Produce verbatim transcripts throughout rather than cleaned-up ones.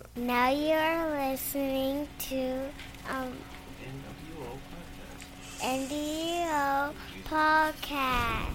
Now you're listening to um, N W O Podcast.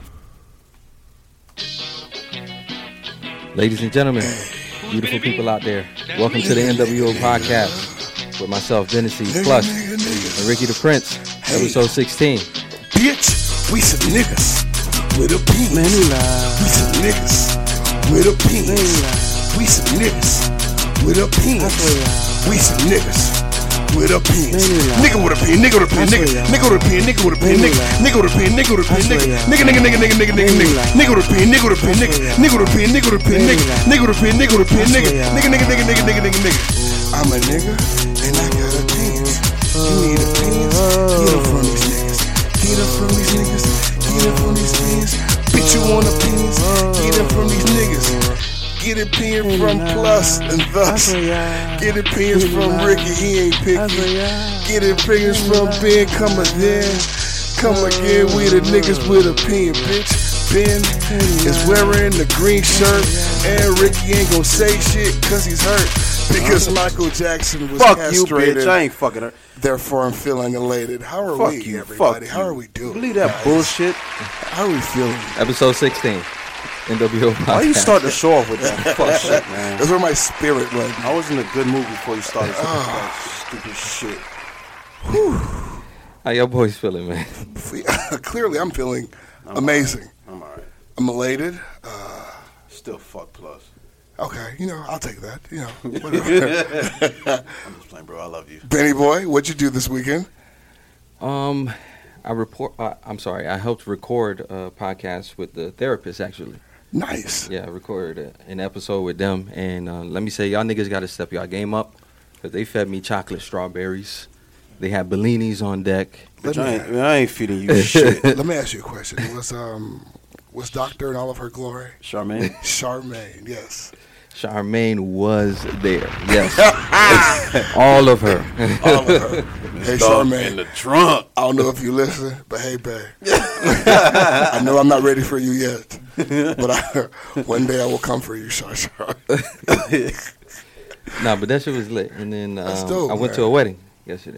Ladies and gentlemen, beautiful people out there, welcome to the N W O Podcast with myself, Dennis Plus, and Ricky the Prince, episode sixteen. Bitch, we some niggas with a penis. We some niggas with a penis. We some niggas with a penis. We some niggas with a penis. Nigga with a penis. Nigga with a penis. Nigga. Nigga with a penis. Nigga with a penis. Nigga. Nigga with a penis. Nigga with a penis. Nigga. Nigga. Nigga. Nigga. Nigga. Nigga. Nigga. Nigga with a penis. Nigga with a penis. Nigga. Nigga with a penis. Nigga with a penis. Nigga. Nigga with a penis. Nigga with a penis. Nigga. Nigga. Nigga. Nigga. Nigga. Nigga. Nigga. Nigga. I'm a nigga and I got a penis. You need a penis? Get it from these niggas. Get it from these niggas. Get it from these penis. Bitch, you want a penis? Get it from these niggas. Get it penis from Plus and thus. Get it penis from Ricky, he ain't picky. Get it penis from Ben, come again. Come again, we the niggas with a pen, bitch. Ben is wearing the green shirt, and Ricky ain't gonna say shit cause he's hurt. Because Michael Jackson was Fuck castrated. you, bitch. I ain't fucking her. Therefore, I'm feeling elated. How are Fuck we, you, everybody? fuck How you. are we doing? Believe that guys? bullshit. How are we feeling? Episode sixteen, N W O Podcast. Why you start the show off with that fuck shit, man? That's where my spirit right now. I was in a good mood before you started saying that stupid shit. How y'all boys feeling, man? Clearly, I'm feeling I'm amazing. I'm alright. I'm elated. Uh, Still fuck Plus. okay, you know, I'll take that. You know, whatever. I'm just playing, bro. I love you. Benny boy, what'd you do this weekend? Um, I report. Uh, I'm sorry. I helped record a podcast with the therapist. Actually, Nice. yeah, I recorded an episode with them. And uh, let me say, y'all niggas got to step y'all game up because they fed me chocolate strawberries. They had Bellinis on deck. Let Bitch, I, me, ain't, I ain't feeding you shit. let me ask you a question. Was um was Doctor in all of her glory? Charmaine? Charmaine, yes. Charmaine was there. Yes, all of her. All of her. Hey, Dog in Charmaine. the trunk. I don't know if you listen, but hey, babe. I know I'm not ready for you yet, but I, one day I will come for you, Char Char. Nah, but that shit was lit. And then That's um, dope, I went man. to a wedding yesterday.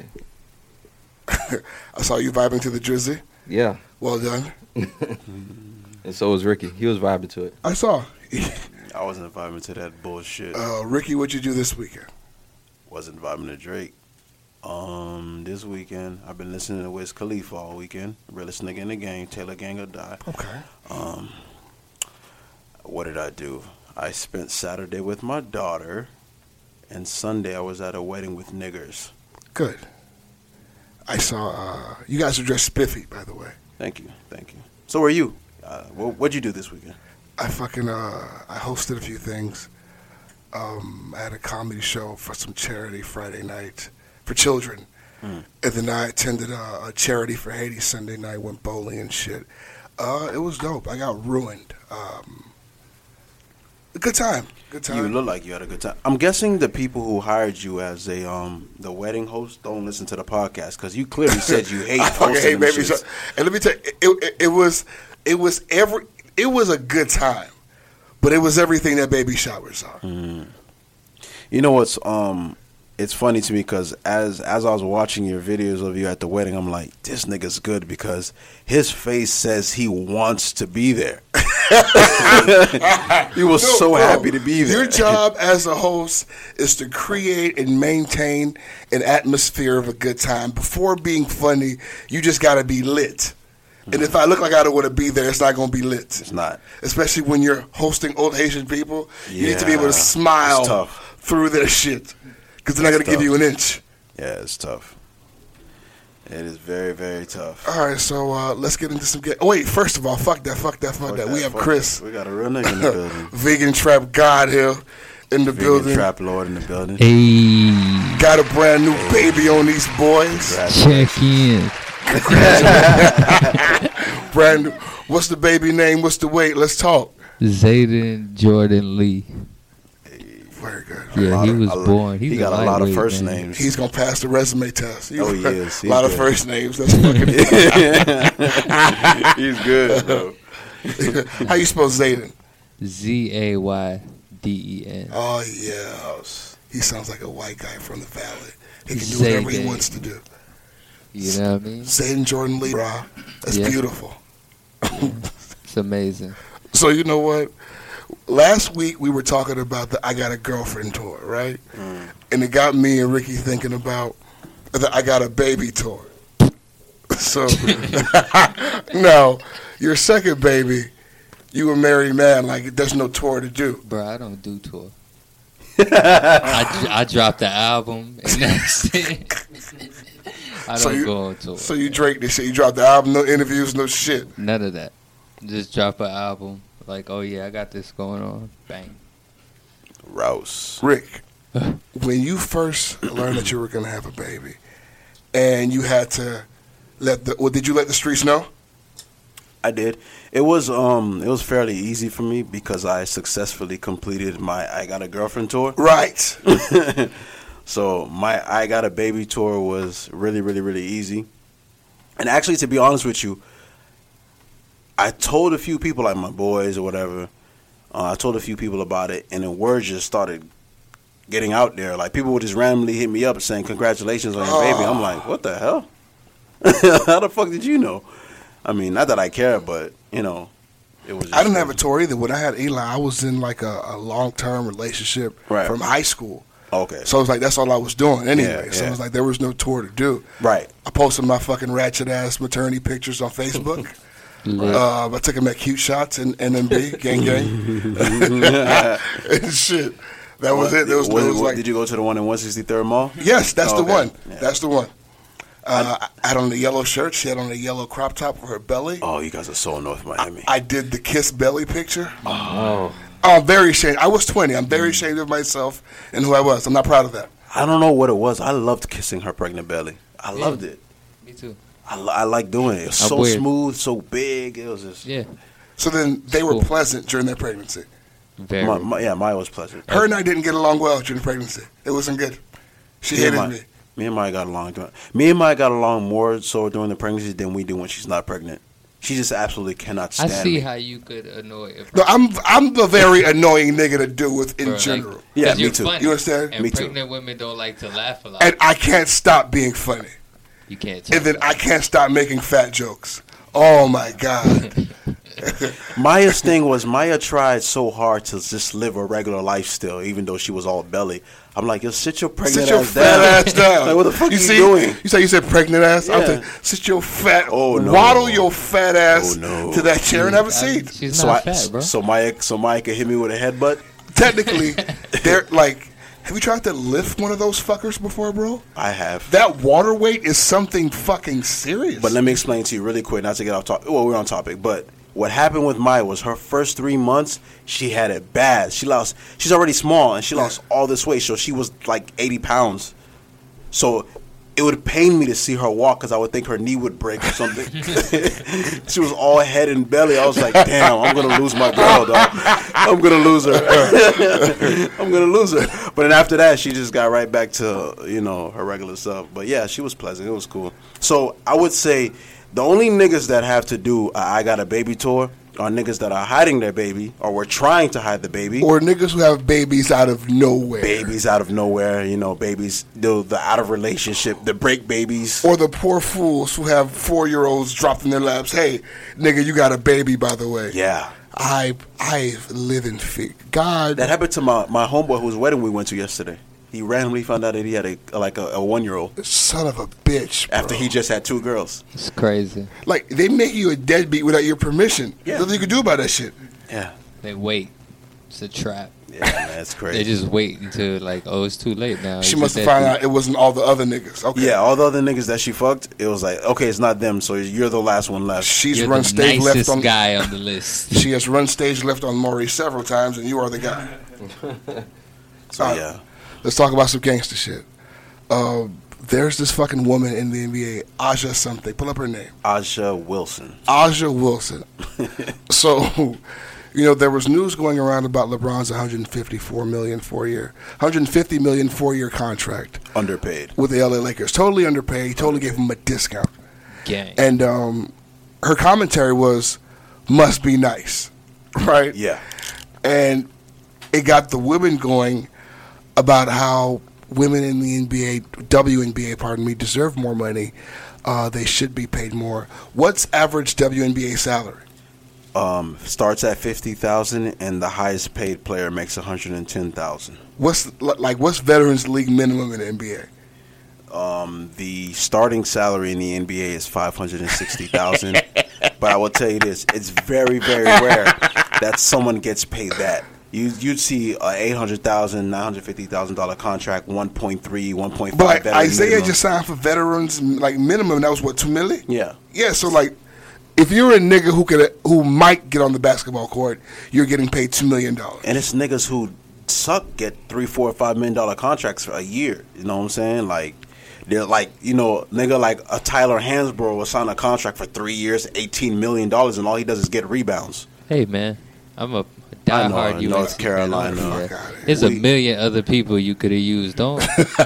I saw you vibing to the Drizzy. Yeah, Well done. and so was Ricky. He was vibing to it. I saw. I wasn't vibing to that bullshit. Uh, Ricky, what'd you do this weekend? Wasn't vibing to Drake. Um, this weekend, I've been listening to Wiz Khalifa all weekend. Realest nigga in the game, Taylor Gang or Die. Okay. Um, what did I do? I spent Saturday with my daughter, and Sunday I was at a wedding with niggers. Good. I saw, uh, you guys are dressed spiffy, by the way. Thank you, thank you. So are you? Uh, what, what'd you do this weekend? I fucking, uh, I hosted a few things. Um, I had a comedy show for some charity Friday night for children. Mm. And then I attended a, a charity for Haiti Sunday night, went bowling and shit. Uh, it was dope. I got ruined. Um, a good time. Good time. You look like you had a good time. I'm guessing the people who hired you as a um the wedding host don't listen to the podcast because you clearly said you hate I fucking hosting hate them baby shits. show. And let me tell you, it, it, it was, it was every, it was a good time, but it was everything that baby showers are. Mm. You know what's um it's funny to me because as as I was watching your videos of you at the wedding, I'm like, this nigga's good because his face says he wants to be there. He was No, so bro, happy to be there. Your job as a host is to create and maintain an atmosphere of a good time. Before being funny, you just got to be lit. And if I look like I don't want to be there, it's not going to be lit. It's not. Especially when you're hosting old Haitian people. You need to be able to Yeah, smile it's tough. through their shit. Because they're not going to give tough. you an inch. Yeah, it's tough. It is very, very tough. All right, so uh, let's get into some... Get- oh, wait, first of all, fuck that, fuck that, fuck, Fuck that. that, We have fuck Chris, that. We got a real nigga in the building. Vegan Trap God here in the Vegan building. Trap Lord in the building. Hey, Got a brand new baby on these boys. check in. Brand new. What's the baby name? What's the weight? Let's talk. Zayden Jordan Lee. Very good. Yeah, lot he of- was a lot- born. He's he got a, a lot of lightweight, first man. names. He's gonna pass the resume test. Oh, he is. A He's lot of good. first names. That's fucking. He's good, bro. How you spell Zayden? Z A Y D E N. Oh yeah. he sounds like a white guy from the valley. He can do whatever he wants to do. You know what I mean? Zayden Jordan Lee, bro. That's Yeah. beautiful. It's amazing. So you know what? Last week we were talking about the I Got a Girlfriend tour, right? Mm. And it got me and Ricky thinking about the I Got a Baby tour. So now, your second baby, you a married man, like there's no tour to do. Bro, I don't do tour. I, I dropped the album and that's it. I don't So you- go on tour. So you Drake this shit. You dropped the album, no interviews, no shit. None of that. Just drop an album. Like, oh yeah, I got this going on. Bang. Rouse. Rick, when you first learned that you were gonna have a baby, and you had to let the, well, did you let the streets know? I did. It was um it was fairly easy for me because I successfully completed my I Got a Girlfriend tour. Right. So my I Got a Baby tour was really, really, really easy. And actually, to be honest with you, I told a few people, like my boys or whatever, uh, I told a few people about it, and then word just started getting out there. Like, people would just randomly hit me up saying, congratulations on your baby. I'm like, what the hell? How the fuck did you know? I mean, not that I care, but, you know, it was just I didn't have a tour either. When I had Eli, I was in like a, a long-term relationship Right. from high school. Okay. So it was like, that's all I was doing anyway. Yeah, So yeah. it was like, there was no tour to do. Right. I posted my fucking ratchet-ass maternity pictures on Facebook. Lit. uh, I took him at Cute Shots in N M B, gang gang. And shit. That was it. There was, What- there was what- like, did you go to the one in one sixty-third Mall? yes, that's Oh, the okay. one. Yeah. That's the one. Uh, I had on the yellow shirt. She had on a yellow crop top for her belly. Oh, you guys are so North Miami. I did the kiss belly picture. Oh, I'm very ashamed. I was twenty. I'm very ashamed of myself and who I was. I'm not proud of that. I don't know what it was. I loved kissing her pregnant belly. I Yeah. loved it. Me too. I, li- I like doing it. It was I'm so weird. smooth, so big. It was just. Yeah. So then they were Cool. pleasant during their pregnancy. Very. My, my, yeah, Maya was pleasant. Her and I didn't get along well during the pregnancy. It wasn't good. She Me and hated my- me. Me and Maya got along. during- Me and Maya got along more so during the pregnancy than we do when she's not pregnant. She just absolutely cannot I stand see me. how you could annoy a No, I'm I'm the very annoying nigga to deal with in Bro, like, general. 'cause Yeah, me you're too. funny. You understand? And Me too. pregnant women don't like to laugh a lot. And I can't stop being funny. You can't tell. And then I can't stop making fat jokes. Oh my God. Maya's thing was Maya tried so hard to just live a regular life still, even though she was all belly. I'm like, yo, sit your pregnant Sit your ass fat down. ass down. Like, what the fuck you you see, doing? You say you said pregnant ass? I'm Yeah. saying, sit your fat, Oh, no. waddle your fat ass Oh, no. to that chair and have a I- seat. she's So not I, fat, bro. so Maya, so Maya could hit me with a headbutt. Technically, they're like, have you tried to lift one of those fuckers before, bro? I have. That water weight is something fucking serious. But let me explain to you really quick, not to get off topic. Well, we're on topic, but what happened with Maya was her first three months, she had it bad. She lost. She's already small, and she lost all this weight, so she was like eighty pounds. So it would pain me to see her walk because I would think her knee would break or something. She was all head and belly. I was like, damn, I'm gonna lose my girl, dog. I'm gonna lose her. I'm gonna lose her. But then after that, she just got right back to, you know, her regular self. But yeah, she was pleasant. It was cool. So I would say the only niggas that have to do a I Got a Baby tour are niggas that are hiding their baby or were trying to hide the baby. or niggas who have babies out of nowhere. Babies out of nowhere, you know, babies, the, the out of relationship, the break babies. Or the poor fools who have four-year-olds dropped in their laps. Hey, nigga, you got a baby, by the way. Yeah. I I live in fear. God. That happened to my, my homeboy whose wedding we went to yesterday. He randomly found out that he had a like a, a one-year-old Son of a bitch, bro. after he just had two girls. It's crazy. Like, they make you a deadbeat without your permission. Yeah. Nothing you can do about that shit. Yeah. They wait. It's a trap. Yeah, man, that's crazy. They just wait until like, oh, it's too late now. She He's must a have found deadbeat. out it wasn't all the other niggas. Okay. Yeah, all the other niggas that she fucked, it was like, okay, it's not them, so you're the last one left. She's You're run the stage nicest left on guy on the list. She has run stage left on Maury several times, and you are the guy. So Uh, yeah. Let's talk about some gangster shit. Uh, there's this fucking woman in the N B A, Aja something. Pull up her name. Aja Wilson. Aja Wilson. So, you know, there was news going around about LeBron's one hundred fifty-four million dollars four-year, one hundred fifty million dollars four-year contract Underpaid. with the L A Lakers. Totally underpaid. Totally gave him a discount. Gang. And um, her commentary was, must be nice, right? Yeah. And it got the women going, about how women in the N B A, W N B A, pardon me, deserve more money. Uh, they should be paid more. What's average W N B A salary? Um, starts at fifty thousand, and the highest paid player makes one hundred and ten thousand. What's like? What's Veterans League minimum in the N B A? Um, the starting salary in the N B A is five hundred and sixty thousand. But I will tell you this: it's very, very rare that someone gets paid that. You you'd see a eight hundred thousand, nine hundred fifty thousand dollar contract, one point three, one point five. But like, Isaiah minimum. just signed for veterans like minimum. That was what, two million? Yeah, yeah. So like, if you're a nigga who could who might get on the basketball court, you're getting paid two million dollars. And it's niggas who suck get three, four, five million dollar contracts for a year. You know what I'm saying? Like. They're like, you know, nigga like a Tyler Hansbrough will sign a contract for three years, eighteen million dollars, and all he does is get rebounds. Hey, man, I'm a I know, diehard U S C North Carolina. fan. Fuck outta here. There's a We- million other people you could have used. Don't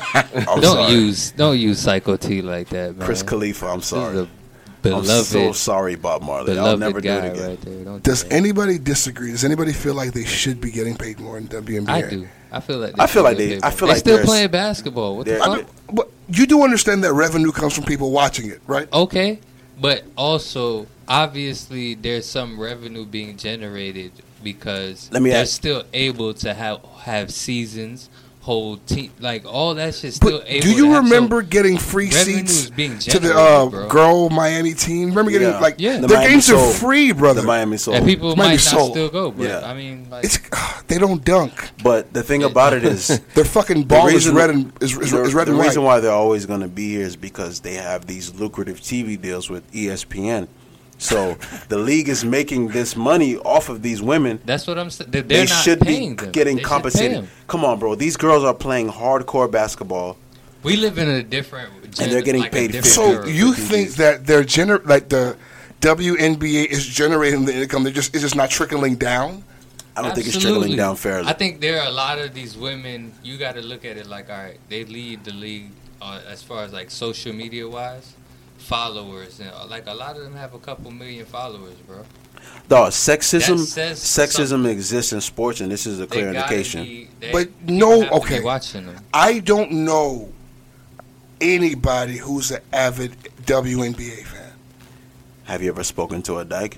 I'm don't sorry. use don't use Psycho T like that, man. Chris Khalifa, I'm This sorry. is a beloved, I'm so sorry, Bob Marley. I'll beloved never do guy it again. right there. Don't do Does that. anybody disagree? Does anybody feel like they should be getting paid more in W N B A? I do. I feel like I feel like should they- get I paid feel more. like they still there's- playing basketball. What the there- I fuck? mean, but you do understand that revenue comes from people watching it, right? Okay, but also obviously there's some revenue being generated because Let me they're ask- still able to have have seasons, hold team, like all that shit. Still But able do to you have, remember so getting free revenue seats is being to the generated, uh, bro. girl Miami team? Remember getting Yeah. like Yeah. The their Miami games Soul. are free, brother. The Miami Soul. and people Might be might not sold. still go, but Yeah. I mean, like, It's they don't dunk. But the thing about it is, Their fucking the ball is reason- red and is, is, the, is red the and white. reason why they're always going to be here is because they have these lucrative T V deals with E S P N. So the league is making this money off of these women. that's what I'm saying. They're They not should paying be them. getting They should pay compensated. them. Come on, bro. These girls are playing hardcore basketball. We live in a different, And they're getting like a paid different So era. you think that they're gener like the W N B A is generating the income? They're just it's just not trickling down. I don't think it's Absolutely. trickling down fairly. I think there are a lot of these women. You got to look at it like, all right, they lead the league uh, as far as like social media wise, followers, and uh, like a lot of them have a couple million followers, bro. Dog, sexism, That says sexism something. exists in sports, and this is a They clear gotta indication. be- they- But people no, have to be okay. watching them. I don't know anybody who's an avid W N B A fan. Have you ever spoken to a dyke?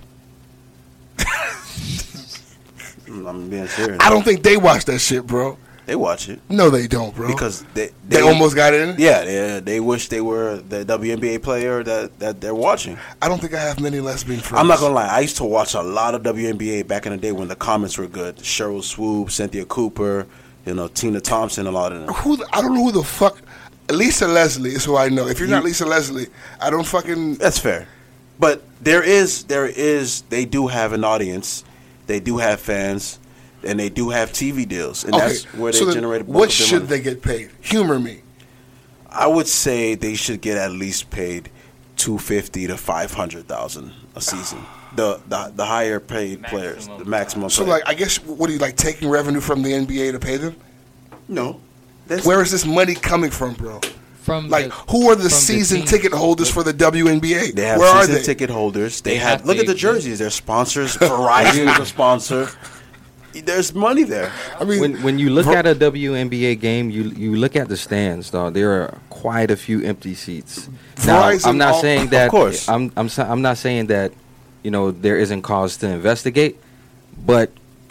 I'm being serious. I don't think they watch that shit, bro. They watch it No, they don't, bro. because they they, almost got in. yeah they, they wish they were the W N B A player that, that they're watching. I don't think I have many lesbian friends. I'm not gonna lie. I used to watch a lot of W N B A back in the day when the comments were good. Cheryl Swoop, Cynthia Cooper, you know, Tina Thompson, a lot of them. Who the, I don't know who the fuck. Lisa Leslie is who I know. If you're not You- Lisa Leslie, I don't fucking. That's fair, but there is there is they do have an audience, they do have fans, and they do have T V deals, and Okay, that's where they so then generate. what should they get paid? Humor me. I would say they should get at least paid two fifty to five hundred thousand a season. The, the the higher paid players, the maximum. So, player. like, I guess, what are you, like, taking revenue from the N B A to pay them? no, that's, Where is this money coming from, bro? From Like, the, who are the from season team. ticket holders for the W N B A? they have Where are season they? ticket holders. They, They have, have look at to the jerseys. They're sponsors. Verizon is a sponsor. There's money there. I mean, When when you look at a W N B A game, you you look at the stands, dog. There are quite a few empty seats. Now, Verizon I'm not al- saying Of that. course. I'm I'm sa- I'm not saying that. You know, there isn't cause to investigate, but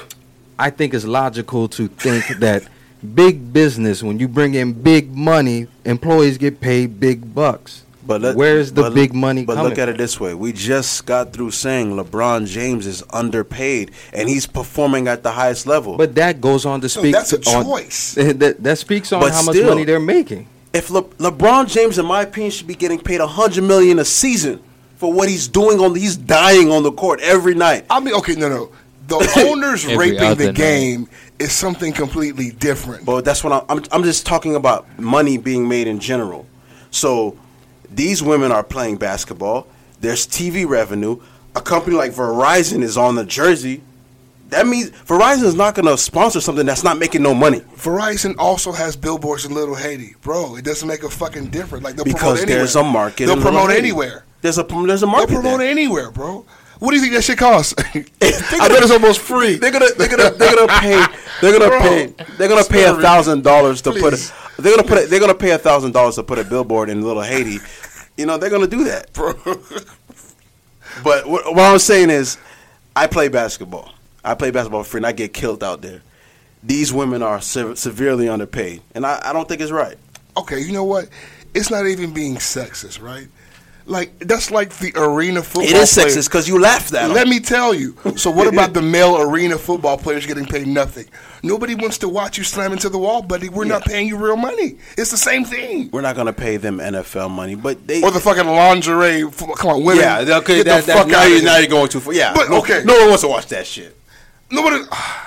I think it's logical to think that big business, when you bring in big money, employees get paid big bucks. But let, Where's the but- big money But coming look at it this way: we just got through saying LeBron James is underpaid, and he's performing at the highest level. But that goes on to no, speak. that's a on, choice. that, that speaks on But how much still- money they're making. if Le- LeBron James, in my opinion, should be getting paid a hundred million a season for what he's doing on, he's dying on the court every night. I mean, okay, no, no. The owners Every raping other the night. game is something completely different. But that's what I'm, I'm. I'm just talking about money being made in general. So these women are playing basketball. There's T V revenue. A company like Verizon is on the jersey. That means Verizon is not going to sponsor something that's not making no money. Verizon also has billboards in Little Haiti, bro. It doesn't make a fucking difference. Like they'll Because promote anywhere. there's a market They'll in Little promote Haiti. anywhere. There's a there's a They'll market promote there. anywhere, bro. What do you think that shit costs? I bet it's almost free. They're gonna they're gonna they're gonna pay they're gonna Bro, pay they're gonna pay a thousand dollars to put Please. a, they're gonna put a, they're gonna pay a thousand dollars to put a billboard in Little Haiti. You know they're gonna do that, Bro. But what, what I'm saying is, I play basketball. I play basketball for free, and I get killed out there. These women are se- severely underpaid, and I, I don't think it's right. Okay, you know what? It's not even being sexist, right? Like, that's like the arena football It is player. sexist because you laughed at them. Let me tell you. So what about the male arena football players getting paid nothing? Nobody wants to watch you slam into the wall, buddy. We're not paying you real money. It's the same thing. We're not gonna pay them N F L money, but they Or the fucking lingerie. f- Come on, women. yeah okay Get that, the that, fuck now, out of you, here. now you're going too far. Yeah, But, no, okay. no one wants to watch that shit. Nobody.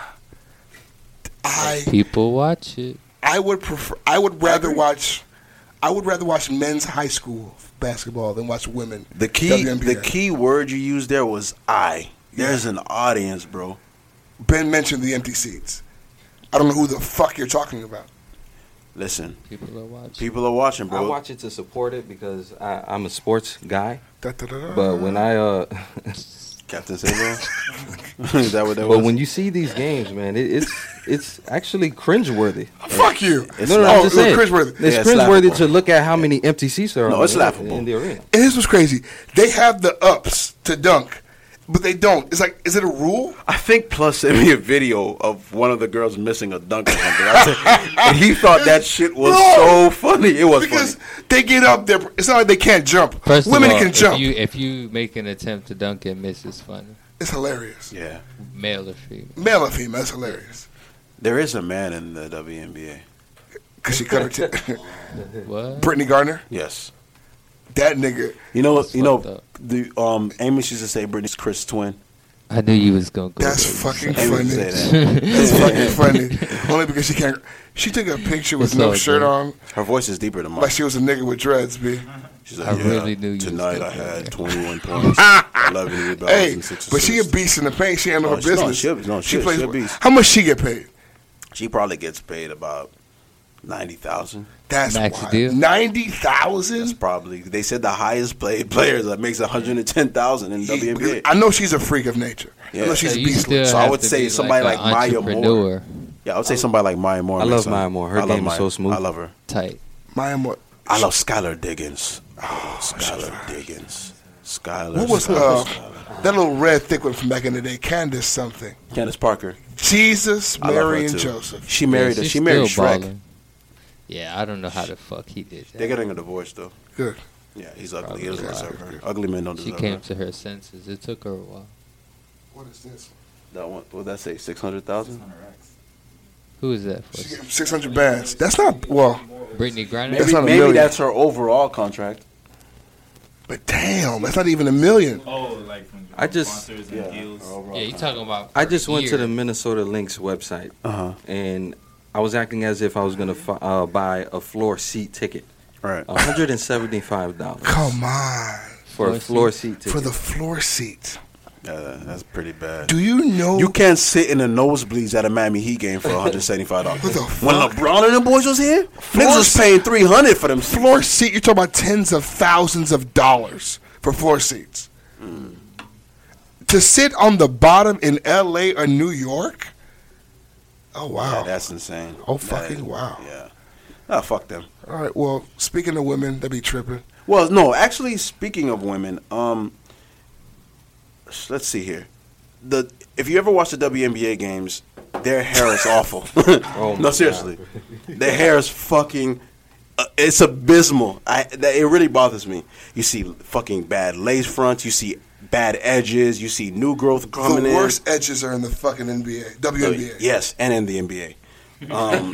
I People watch it. I would prefer. I would rather watch. I would rather watch men's high school basketball than watch women. The key, W N B A. the key word you used there was "I." There's an audience, bro. Ben mentioned the empty seats. I don't know who the fuck you're talking about. Listen, People are watching. people are watching, I bro. watch it to support it because I, I'm a sports guy. Da, da, da, da. But when I uh, Captain Sabo. Is that what that but was? when you see these games, man, it, it's it's actually cringeworthy. Fuck you. It's No, no, Oh, I'm just it was saying. cringeworthy. It's Yeah, it's cringeworthy laughable. to look at how many empty seats there are. No, it's in- laughable. in the arena. And this was crazy. They have the ups to dunk, but they don't. It's like, is it a rule? I think Plus sent me a video of one of the girls missing a dunk or something. I said- and he thought that shit was No. so funny. It was Because funny. they get up there. It's not like they can't jump. First Women of all, can jump. If you if you make an attempt to dunk and miss, it's funny. It's hilarious. Yeah, Male or female. Male or female, it's hilarious. there is a man in the W N B A. Because she cut her t- What? Brittany Garner, Yes. that nigga. You know, That's you know, fucked up. the um, Amos used to say Britney's Chris twin. I knew you was gonna go. That's there. fucking Amos funny. would say that. That's fucking funny. Only because she can't. She took a picture with It's no all shirt good. on, Her voice is deeper than mine. like she was a nigga with dreads, b. She's like, I yeah, really knew you was tonight gonna I go had there. twenty-one points, eleven rebounds, Hey, and six but she a assists. beast in the paint. She handle No, her she- no, business. she a- no, she- plays. she a beast. How much she get paid? She probably gets paid about ninety thousand. That's Max wild. deal? Ninety That's thousand. probably. They said the highest paid player that makes one hundred and ten thousand in W N B A. I know she's a freak of nature. I Yeah. know she's So a you beast. still So I have would to say be somebody like, like an Maya Moore. entrepreneur Yeah, I would say somebody like Maya Moore. I makes love some- Maya Moore. Her I love game is Maya. so smooth. I love her. type. Maya Moore. I love Skylar Diggins. Oh, Skylar Diggins. Skylar. What was Skylar, uh, Skylar. that little red thick one from back in the day? Candace something. Candace Parker. Jesus, I love her Mary, and too. Joseph. She married. Yeah, she she's married still Shrek. balling. Yeah, I don't know how the fuck he did They're that. getting a divorce though. Good. Yeah, he's ugly. Probably He doesn't a deserve lot. her. Ugly men don't She deserve came her. to her senses. It took her a while. What is this? That one. What did that say? Six hundred thousand. Who is that for? She gave him six hundred bands. That's not well, Brittany Griner? That's Maybe, not a maybe million. that's her overall contract. but damn, that's not even a million. Oh, like from I just- sponsors Yeah. and deals. her overall Yeah, you contract. talking about? I per just went to year. the Minnesota Lynx website Uh huh. and I was acting as if I was gonna fi- uh, buy a floor seat ticket. Right. one hundred and seventy-five dollars Come on, for a Floor floor seat ticket. for the floor seat. Yeah, that's pretty bad. Do you know? You can't sit in the nosebleeds at a Miami Heat game for one hundred seventy-five dollars. What the When fuck? LeBron and them boys was here, Floor niggas was seat- paying three hundred for them seats. floor seat. You're talking about tens of thousands of dollars for floor seats. To sit on the bottom in L A or New York. Oh wow. Yeah, that's insane. Oh, fucking wow. Yeah. Ah, fuck them. All right. Well, speaking of women, they be tripping. Well, no, actually, speaking of women, um, let's see here. The if you ever watch the W N B A games, their hair is awful. Oh, my no, seriously, their hair is fucking. Uh, it's abysmal. I that, it really bothers me. You see fucking bad lace fronts. You see bad edges. You see new growth coming The in. worst edges are in the fucking N B A, W N B A. Yes, and in the N B A. Um,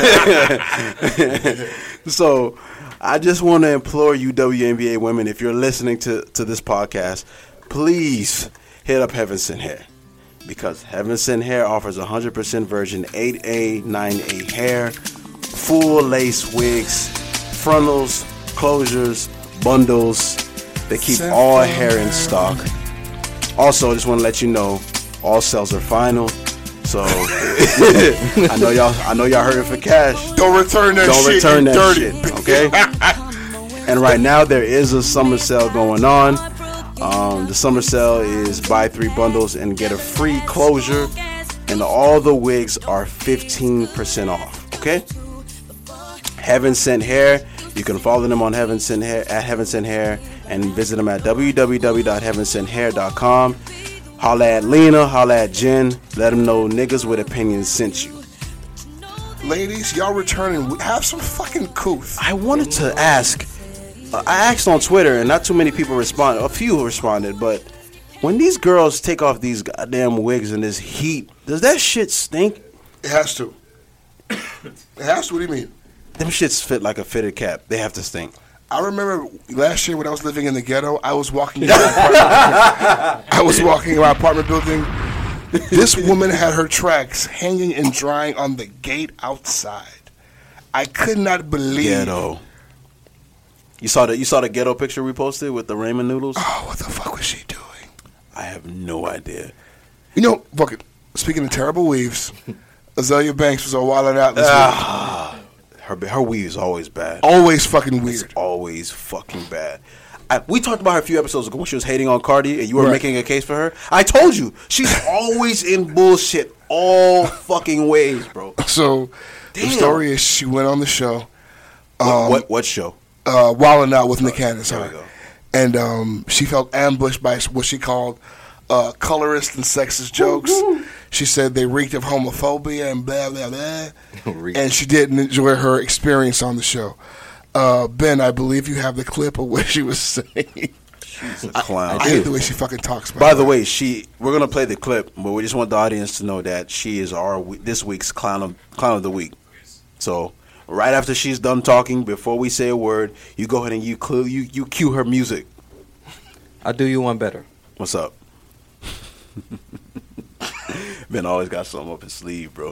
so, I just want to implore you, W N B A women, if you're listening to, to this podcast, please hit up Heaven Sent Hair. Because Heaven Sent Hair offers one hundred percent virgin eight A, nine A hair, full lace wigs, frontals, closures, bundles. They keep all hair in stock. Also, I just want to let you know, all sales are final. So I know y'all. I know y'all heard it for cash. Don't return that Don't shit. return you that dirty. shit. Okay. And right now there is a summer sale going on. Um, the summer sale is buy three bundles and get a free closure, and all the wigs are fifteen percent off. Okay. Heaven Sent Hair. You can follow them on Heaven Sent Hair at Heaven Sent Hair and visit them at w w w dot heaven sent hair dot com. Holla at Lena, holla at Jen. Let them know niggas with opinions sent you. Ladies, y'all returning. Have some fucking couth. I wanted to ask. Uh, I asked on Twitter, and not too many people responded. A few responded, but when these girls take off these goddamn wigs in this heat, does that shit stink? It has to. It has to. What do you mean? Them shits fit like a fitted cap. They have to stink. I remember last year when I was living in the ghetto, I was walking in my apartment. I was walking in my apartment building. This woman had her tracks hanging and drying on the gate outside. I could not believe. Ghetto. You saw the you saw the ghetto picture we posted with the ramen noodles? Oh, what the fuck was she doing? I have no idea. You know, fuck it. Speaking of terrible weaves, Azalea Banks was all wilding out this Ah, her her weave is always bad. week. Always fucking weird. It's always fucking bad. I, we talked about her a few episodes ago when she was hating on Cardi, and you were Right. making a case for her. I told you she's always in bullshit all fucking ways, bro. So Damn. the story is she went on the show, What um, what, what show? uh, wilding out with Nick Cannon, There sorry. we go. And um, she felt ambushed by what she called uh, colorist and sexist jokes. She said they reeked of homophobia and blah, blah, blah. Reeked. And she didn't enjoy her experience on the show. Uh, Ben, I believe you have the clip of what she was saying. She's a clown. I hate the way she fucking talks. By the way, she we're gonna play the clip, but we just want the audience to know that she is our we- this week's clown of clown of the week. So right after she's done talking, before we say a word, you go ahead and you cue you you cue her music. I'll do you one better. What's up? Ben always got something up his sleeve, bro.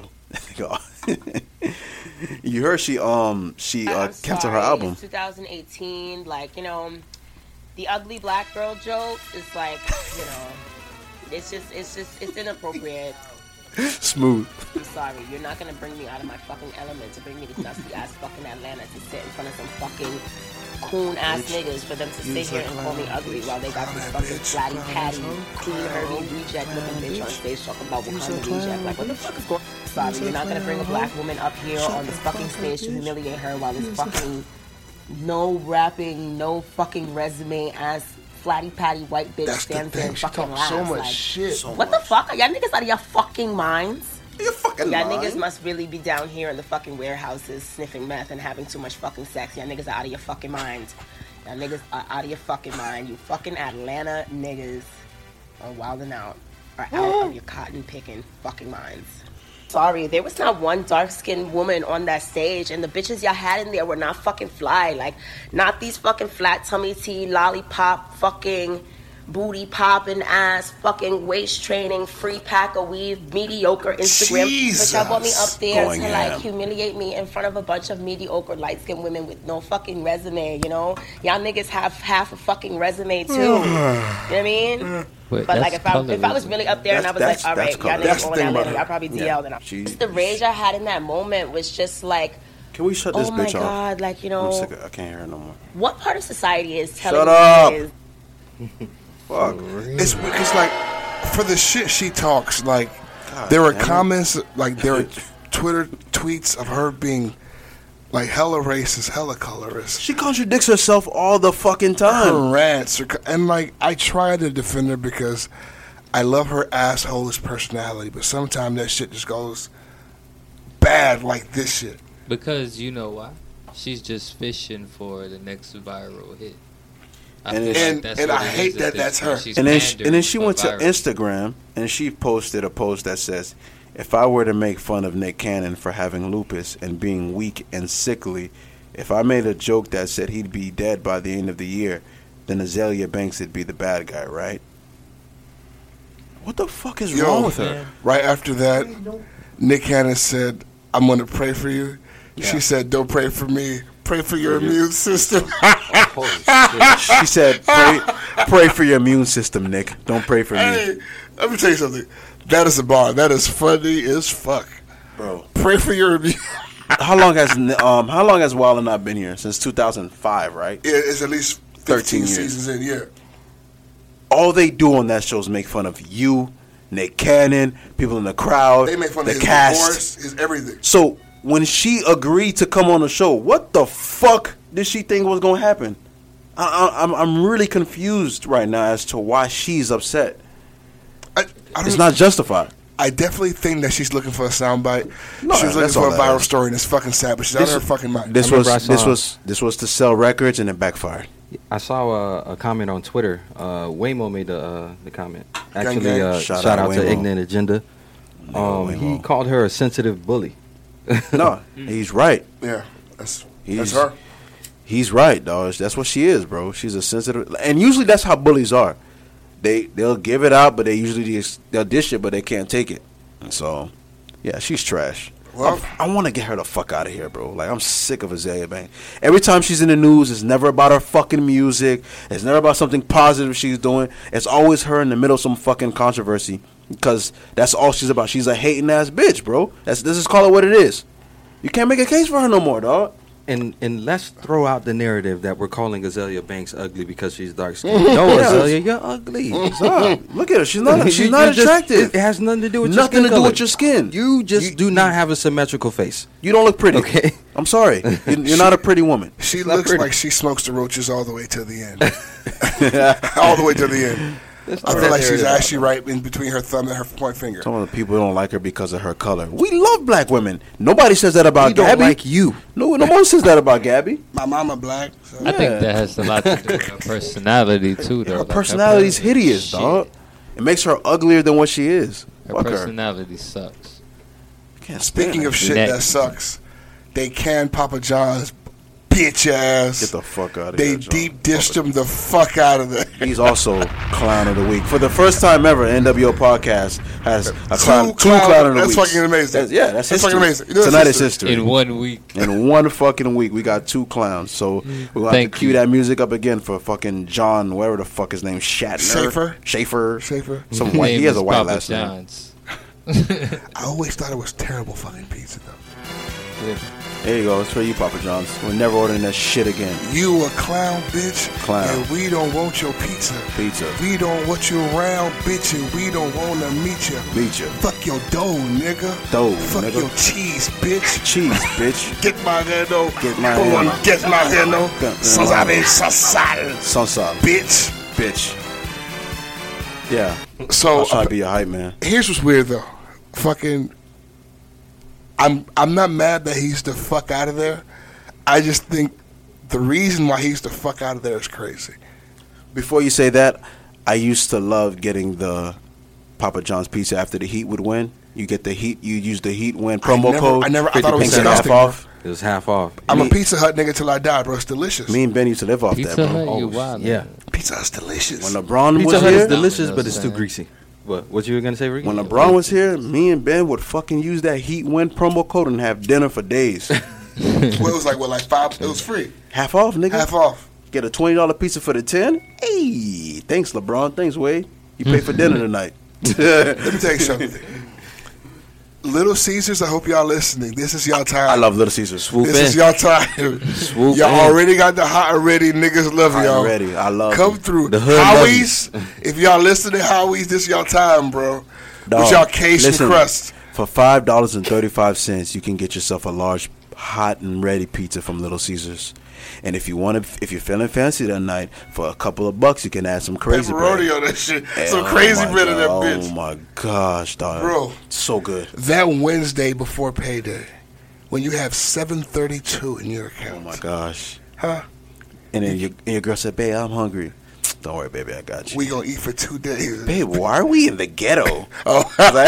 You heard she um she uh, I'm canceled her sorry, album. It's twenty eighteen, like, you know, the ugly black girl joke is like, you know, it's just, it's just, it's inappropriate. Smooth. I'm sorry, you're not gonna bring me out of my fucking element to bring me to dusty ass fucking Atlanta to sit in front of some fucking coon ass niggas for them to sit here and call me ugly while they got this fucking flatty patty, clean Herbie reject looking bitch on stage talking about Wakanda reject. Like, what the fuck is going on? Sorry, you're not gonna bring a black woman up here on this fucking stage to humiliate her while this fucking no rapping, no fucking resume ass flatty patty white bitch That's the stands there thing. and She fucking talks laughs. so much like, shit. what the fuck? Are y'all niggas out of your fucking minds? You fucking Y'all lying. niggas must really be down here in the fucking warehouses sniffing meth and having too much fucking sex. Y'all niggas are out of your fucking minds. Y'all niggas are out of your fucking mind. You fucking Atlanta niggas are wilding out. Are out of your cotton picking fucking minds. Sorry, there was not one dark-skinned woman on that stage, and the bitches y'all had in there were not fucking fly. Like, not these fucking flat tummy tea, lollipop, fucking booty popping ass, fucking waist training, free pack of weave, mediocre Instagram. Jesus. But y'all brought me up there Going to ham. like humiliate me in front of a bunch of mediocre light-skinned women with no fucking resume, you know? Y'all niggas have half a fucking resume too. You know what I mean? Wait, But like that's if I if I was colorism. really up there and I was That's- like, all that's- right, y'all that's niggas the going thing out about there, her. I'll probably D L Yeah. then. I'll- She- The rage I had in that moment was just like, Can we shut this oh my bitch off? god, like, you I'm know, sick of, I can't hear her no more. what part of society is telling Shut me up. is Fuck. It's because like for the shit she talks, like God there were damn it. comments, like there were Twitter tweets of her being like hella racist, hella colorist. She contradicts herself all the fucking time. Her rants are, co- and like I try to defend her because I love her assholish personality, but sometimes that shit just goes bad, like this shit. Because you know why? She's just fishing for the next viral hit. I And feel it's- like And- that's and what I it hate is at that this that's point. her. She's And then, she, pandering and then she for went to viral. Instagram and she posted a post that says, "If I were to make fun of Nick Cannon for having lupus and being weak and sickly, if I made a joke that said he'd be dead by the end of the year, then Azalea Banks would be the bad guy, right?" What the fuck is Yo, wrong with her? Right after that, Nick Cannon said, "I'm going to pray for you." She said, "Don't pray for me. Pray for your immune system." Holy shit. She said, pray, "Pray for your immune system, Nick. Don't pray for me, Hey, let me tell you something. That is a bar. That is funny as fuck. bro." Pray for your immune. How long has um How long has Wilder not been here? Since two thousand five, right? It's at least thirteen fifteen years. seasons in. Yeah. all they do on that show is make fun of you, Nick Cannon, people in the crowd, They make fun the of his cast. divorce, his everything. So when she agreed to come on the show, what the fuck did she think was going to happen? I, I, I'm I'm really confused right now as to why she's upset. I, I don't It's not justified. I definitely think that she's looking for a soundbite. No, she's looking that's for all a that viral is. story, and it's fucking sad. But she's out of her fucking mind. This I was remember I this saw- was this was to sell records and it backfired. I saw a, a comment on Twitter. Uh, Waymo made the uh, the comment. Actually, gang. uh, Shout shout, out out, to Waymo. Ignorant Agenda. Um, he Waymo. called her a sensitive bully. No, he's right. Yeah, that's He's- that's her. He's right, dog. That's what she is, bro. She's a sensitive, and usually that's how bullies are. They they'll give it out, but they usually just, they'll dish it, but they can't take it. And so, yeah, she's trash. Well- I, I want to get her the fuck out of here, bro. Like, I'm sick of Azalea Banks. Every time she's in the news, it's never about her fucking music. It's never about something positive she's doing. It's always her in the middle of some fucking controversy because that's all she's about. She's a hating ass bitch, bro. That's let's just call it what it is. You can't make a case for her no more, dog. And and let's throw out the narrative that we're calling Azalea Banks ugly because she's dark skinned. No, Yeah. Azalea, you're ugly. Stop. Look at her. She's not. She's You- not you just- attractive. it has nothing to do with Nothing your skin to do color. with your skin. You just You- do not have a symmetrical face. You don't look pretty. Okay. I'm sorry. You- You're not a pretty woman. She not looks pretty. like she smokes the roaches all the way to the end. all the way to the end. I feel like she's actually right in between her thumb and her point finger. Some of the people don't like her because of her color. We love black women. Nobody says that about We don't Gabby. like you. No, no one says that about Gabby. My mama black. So. I think that has a lot to do with her personality too, though. Her Like, personality's per- hideous, shit. dog. It makes her uglier than what she is. Her Fuck her. personality sucks. Can't stand Speaking her. of shit Next. that sucks, they canned Papa John's bitch ass. Get the fuck out of they here. John. deep dished him the fuck out of there. He's also clown of the week for the first time ever. N W O podcast has a clown, two clown- clown of the that's weeks. fucking amazing. That's, yeah, that's, That's history. fucking amazing. You know, that's Tonight is history. history. In one week. In one fucking week, we got two clowns. So we're gonna have Thank to cue you. that music up again for fucking John, whatever the fuck his name, Shatner, Schaefer? Schaefer, Schaefer? Some His white. name He has is a white Papa last name. John's. I always thought it was terrible fucking pizza though. There you go. It's for you, Papa John's. We're never ordering that shit again. You a clown, bitch. Clown. And we don't want your pizza. Pizza. We don't want you around, bitch, and we don't want to meet you. Meet you. Fuck your dough, nigga. Dough, Fuck nigga. your cheese, bitch. Cheese, bitch. Get my head, though. Get my Go head. on, get my head, though. Sans avec sasal, Sansa, bitch. bitch. Yeah. So I'll try to be a hype man. here's what's weird though. Fucking, I'm I'm not mad that he's the fuck out of there. I just think the reason why he's the fuck out of there is crazy. Before you say that, I used to love getting the Papa John's pizza after the Heat would win. You get the Heat. You use the Heat win promo never- code. I never- I thought it was fifty percent half disgusting, off. It was half off. I'm Me- a Pizza Hut nigga till I die, bro. It's delicious. Me and Ben used to live off Pizza that, Hut, bro. you wild. Yeah. Pizza Hut's delicious. When LeBron Pizza was Hut here, is delicious, Domino's, but it's too man. greasy. What? What you were gonna say, Ricky? when LeBron was here, me and Ben would fucking use that Heat win promo code and have dinner for days. Well, it was like what, like five? It was free, half off, nigga. half off. Get a twenty dollar pizza for the ten. Hey, thanks LeBron. Thanks Wade. You pay for dinner tonight. Let me tell you something. Little Caesars, I hope y'all listening. This is y'all time. I love Little Caesars. Swoop This in. is y'all time. Swoop y'all in. already got the hot already. Niggas love Hot y'all. already. I love Come you. through. The hood love you. Howie's, if y'all listening to Howie's, this is y'all time, bro. Dog, With y'all Cajun listen, crust. For five dollars and thirty five cents, you can get yourself a large, hot and ready pizza from Little Caesars. And if you want to, if you're feeling fancy that night, for a couple of bucks, you can add some crazy bread. Pepperoni on that shit. Eh, Some oh crazy my bread in that God, bitch. Oh my gosh, dog, Bro. so good. That Wednesday before payday, when you have seven thirty-two in your Oh account. my gosh. Huh? And then your, and your girl said, "Babe, I'm hungry." Don't worry, baby, I got you. We gonna eat for two days. Babe, why are we in the ghetto? Oh.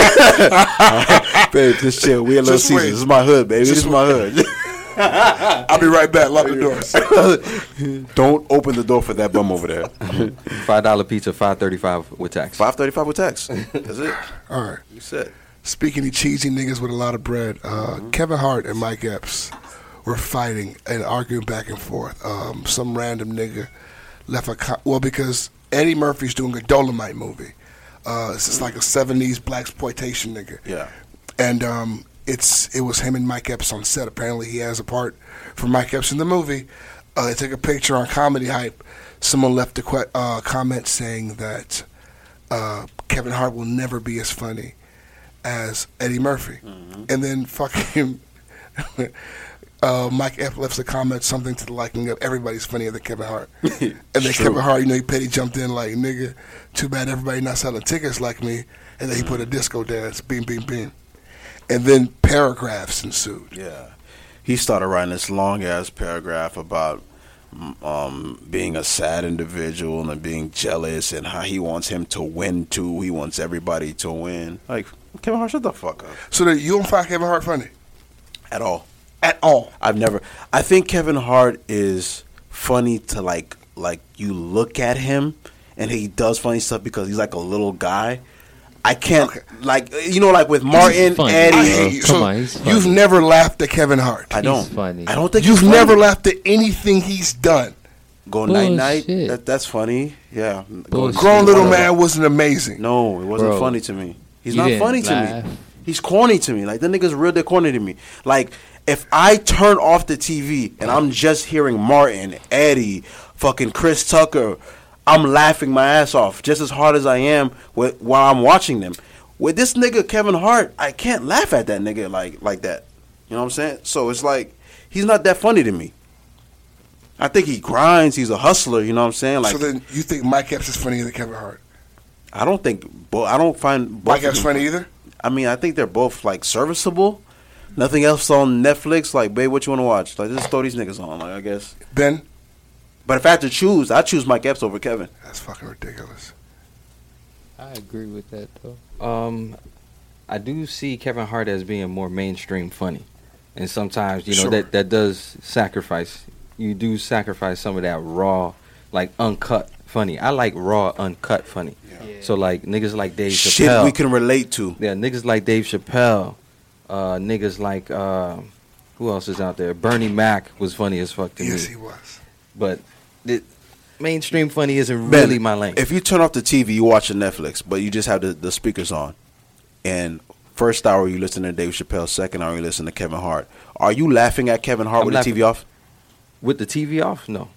Like, babe, just chill. We at Little Just wait. Caesars. This is my hood, baby. This Just is my hood. I'll be right back. Lock the doors. Don't open the door for that bum over there. Five dollar pizza, five thirty five with tax. Five thirty-five with tax. That's it. All right. You said. Speaking of cheesy niggas with a lot of bread, uh, Kevin Hart and Mike Epps were fighting and arguing back and forth. Um, some random nigga left a co- well because Eddie Murphy's doing a Dolomite movie. Uh, it's just like a seventies blaxploitation nigga. Yeah. And um, it's it was him and Mike Epps on set. Apparently, he has a part for Mike Epps in the movie. Uh, they took a picture on Comedy Hype. Someone left a que- uh, comment saying that uh, Kevin Hart will never be as funny as Eddie Murphy. Mm-hmm. And then fucking uh, Mike F left a comment something to the liking of everybody's funnier than Kevin Hart. And then True. Kevin Hart, you know, he petty jumped in like, nigga, too bad everybody not selling tickets like me. And then he put a disco dance, beam, beam, beam. And then paragraphs ensued. Yeah. He started writing this long-ass paragraph about um, being a sad individual and being jealous and how he wants him to win, too. He wants everybody to win. Like, Kevin Hart, shut the fuck up. So that you don't find Kevin Hart funny? At all. At all? I've never. I think Kevin Hart is funny to, like, like you look at him and he does funny stuff because he's like a little guy. I can't, Okay. like, you know, like with Martin, funny. Eddie. I hate you. Come So on, he's funny. you've never laughed at Kevin Hart. I don't. He's funny. I don't think You've he's funny. never laughed at anything he's done. Go night night. Bullshit. That, that's funny. Yeah. Go Bullshit. Grown Little Man wasn't amazing. No, it wasn't Bro, funny to me. He's you not didn't funny to laugh. me. He's corny to me. Like, the nigga's real dead corny to me. Like, if I turn off the T V and I'm just hearing Martin, Eddie, fucking Chris Tucker, I'm laughing my ass off just as hard as I am with, while I'm watching them. With this nigga Kevin Hart, I can't laugh at that nigga like like that. You know what I'm saying? So it's like, he's not that funny to me. I think he grinds. He's a hustler. You know what I'm saying? Like, So then you think Mike Epps is funnier than Kevin Hart? I don't think. Bo- I don't find both Mike of Epps them- funny either? I mean, I think they're both like serviceable. Nothing else on Netflix. Like, babe, what you want to watch? Like, just throw these niggas on. Like, I guess. Ben? But if I had to choose, I choose Mike Epps over Kevin. That's fucking ridiculous. I agree with that though. Um, I do see Kevin Hart as being more mainstream funny, and sometimes you know Sure. that that does sacrifice. You do sacrifice some of that raw, like uncut funny. I like raw, uncut funny. Yeah. So like niggas like Dave Shit Chappelle. we can relate to. Yeah, niggas like Dave Chappelle. Uh, niggas like uh, who else is out there? Bernie Mac was funny as fuck to Yes, me. he was. But it, mainstream funny isn't Ben, really my lane. If you turn off the T V, you watching Netflix, but you just have the, the speakers on, and first hour you listen to Dave Chappelle, second hour you listen to Kevin Hart. Are you laughing at Kevin Hart I'm with laughing. the T V off? With the T V off, no.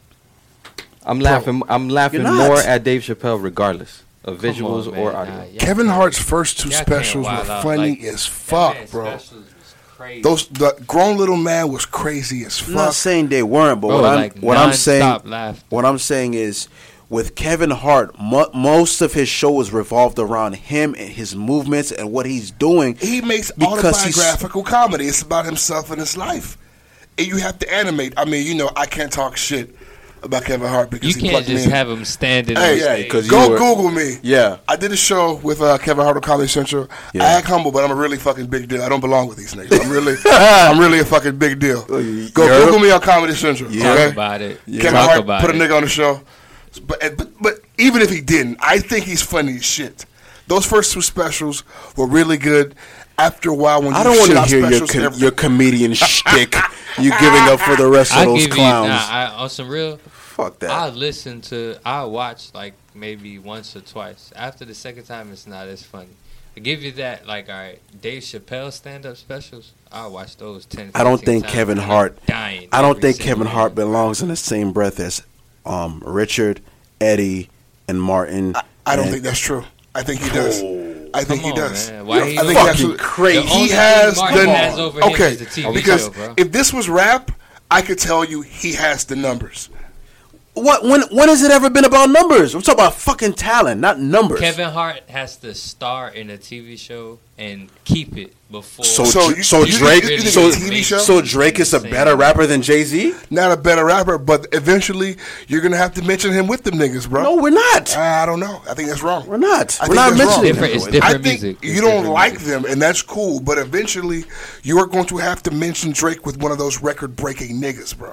I'm laughing. I'm laughing You're not. more at Dave Chappelle, regardless of Come visuals on, or man. audio. Nah, y'all Kevin can't- Hart's first two y'all can't specials were wild out. funny Like, as that fuck, man's bro. specials was crazy. Those the Grown Little Man was crazy as I'm not fuck. saying they weren't, but Bro, what I'm like what I'm saying non-stop laugh. what I'm saying is with Kevin Hart, mo- most of his show was revolved around him and his movements and what he's doing. He makes Because he's- autobiographical comedy. It's about himself and his life. And you have to animate. I mean, you know, I can't talk shit about Kevin Hart because You he can't plugged me just in. have him standing Hey, on yeah, stage. 'cause you Go were- Google me. Yeah. I did a show with uh, Kevin Hart on Comedy Central. Yeah. I act humble, but I'm a really fucking big deal. I don't belong with these niggas. I'm really, I'm really a fucking big deal. Go you Google heard me on Comedy Central. Yeah. Okay? Talk about it. Kevin Talk Hart about put a it. nigga on the show. But, but but even if he didn't, I think he's funny as shit. Those first two specials were really good. After a while, when you I don't want want to hear your specials, com- every- your comedian shtick. You giving up for the rest of I those give clowns. you nah, I, on some real. Fuck that. I listen to. I watch like maybe once or twice. After the second time, it's not as funny. I give you that. Like, all right, Dave Chappelle stand-up specials. I watch those ten. I don't fifteen think times, Kevin and I'm Hart. Dying. I don't every think single Kevin one. Hart belongs in the same breath as um, Richard, Eddie, and Martin. I, I don't and- think that's true. I think he does. I think Come he on, does. man. Why I he think fucking he absolutely crazy. The He only has thing Martin the has over him okay is the T V because show, bro. if this was rap, I could tell you he has the numbers. What? When? When has it ever been about numbers? We're talking about fucking talent, not numbers. Kevin Hart has to star in a T V show and keep it before. So, So Dr- you- so you- Drake, you think so, a T V show? so Drake is a better rapper than Jay Z? Not a better rapper, but eventually you're gonna have to mention him with them niggas, bro. No, we're not. I don't know. I think that's wrong. We're not. I We're think not that's mentioning wrong. Different- it's him. different. I think music. It's you don't different like music. them, and that's cool. But eventually, you are going to have to mention Drake with one of those record-breaking niggas, bro,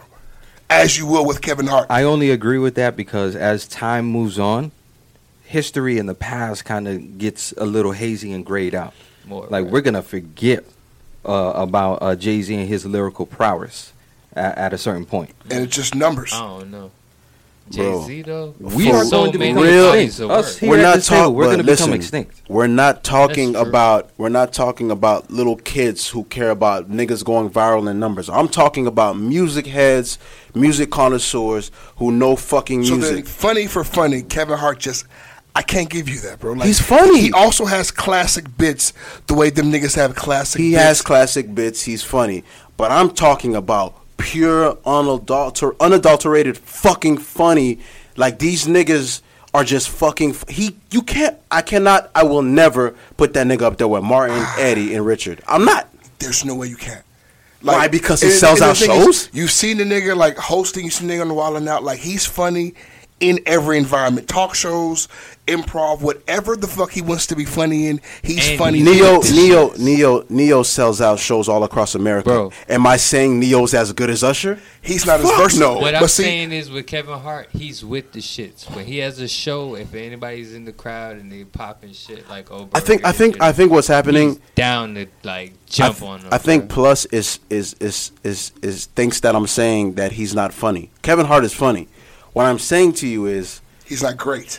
as you will with Kevin Hart. I only agree with that because as time moves on, history in the past kind of gets a little hazy and grayed out. More, Like right. we're gonna forget uh, about uh, Jay-Z and his lyrical prowess at, at a certain point. And it's just numbers. I don't know. Jay Z though. We For are so going to many become real- bodies extinct. of Us work. here We're at not this table, talking. we're going to become listen, extinct. We're not talking That's true. about. We're not talking about little kids who care about niggas going viral in numbers. I'm talking about music heads, music connoisseurs who know fucking So then, music. funny for funny, Kevin Hart just. I can't give you that, bro. Like, He's funny. He also has classic bits the way them niggas have classic He bits. has classic bits. He's funny, but I'm talking about pure, unadulter- unadulterated, fucking funny. Like these niggas are just fucking. F- he, you can't. I cannot. I will never put that nigga up there with Martin, Eddie, and Richard. I'm not. There's no way you can. Why? Because he and- sells and the out thing is, shows? You've seen the nigga like hosting. You've seen the nigga on the Wild and Out. Like he's funny in every environment. Talk shows, improv, whatever the fuck he wants to be funny in. He's And funny. Neo, Shit. Neo, Neo, Neo sells out shows all across America. Bro. Am I saying Neo's as good as Usher? He's not as Fuck versatile. no. What But I'm see, saying is with Kevin Hart, he's with the shits. When he has a show, if anybody's in the crowd and they popping shit like oh, I think, I think, I think what's happening. he's down to like I, jump th- on them. I think bro. Plus is is, is is is thinks that I'm saying that he's not funny. Kevin Hart is funny. What I'm saying to you is he's not great.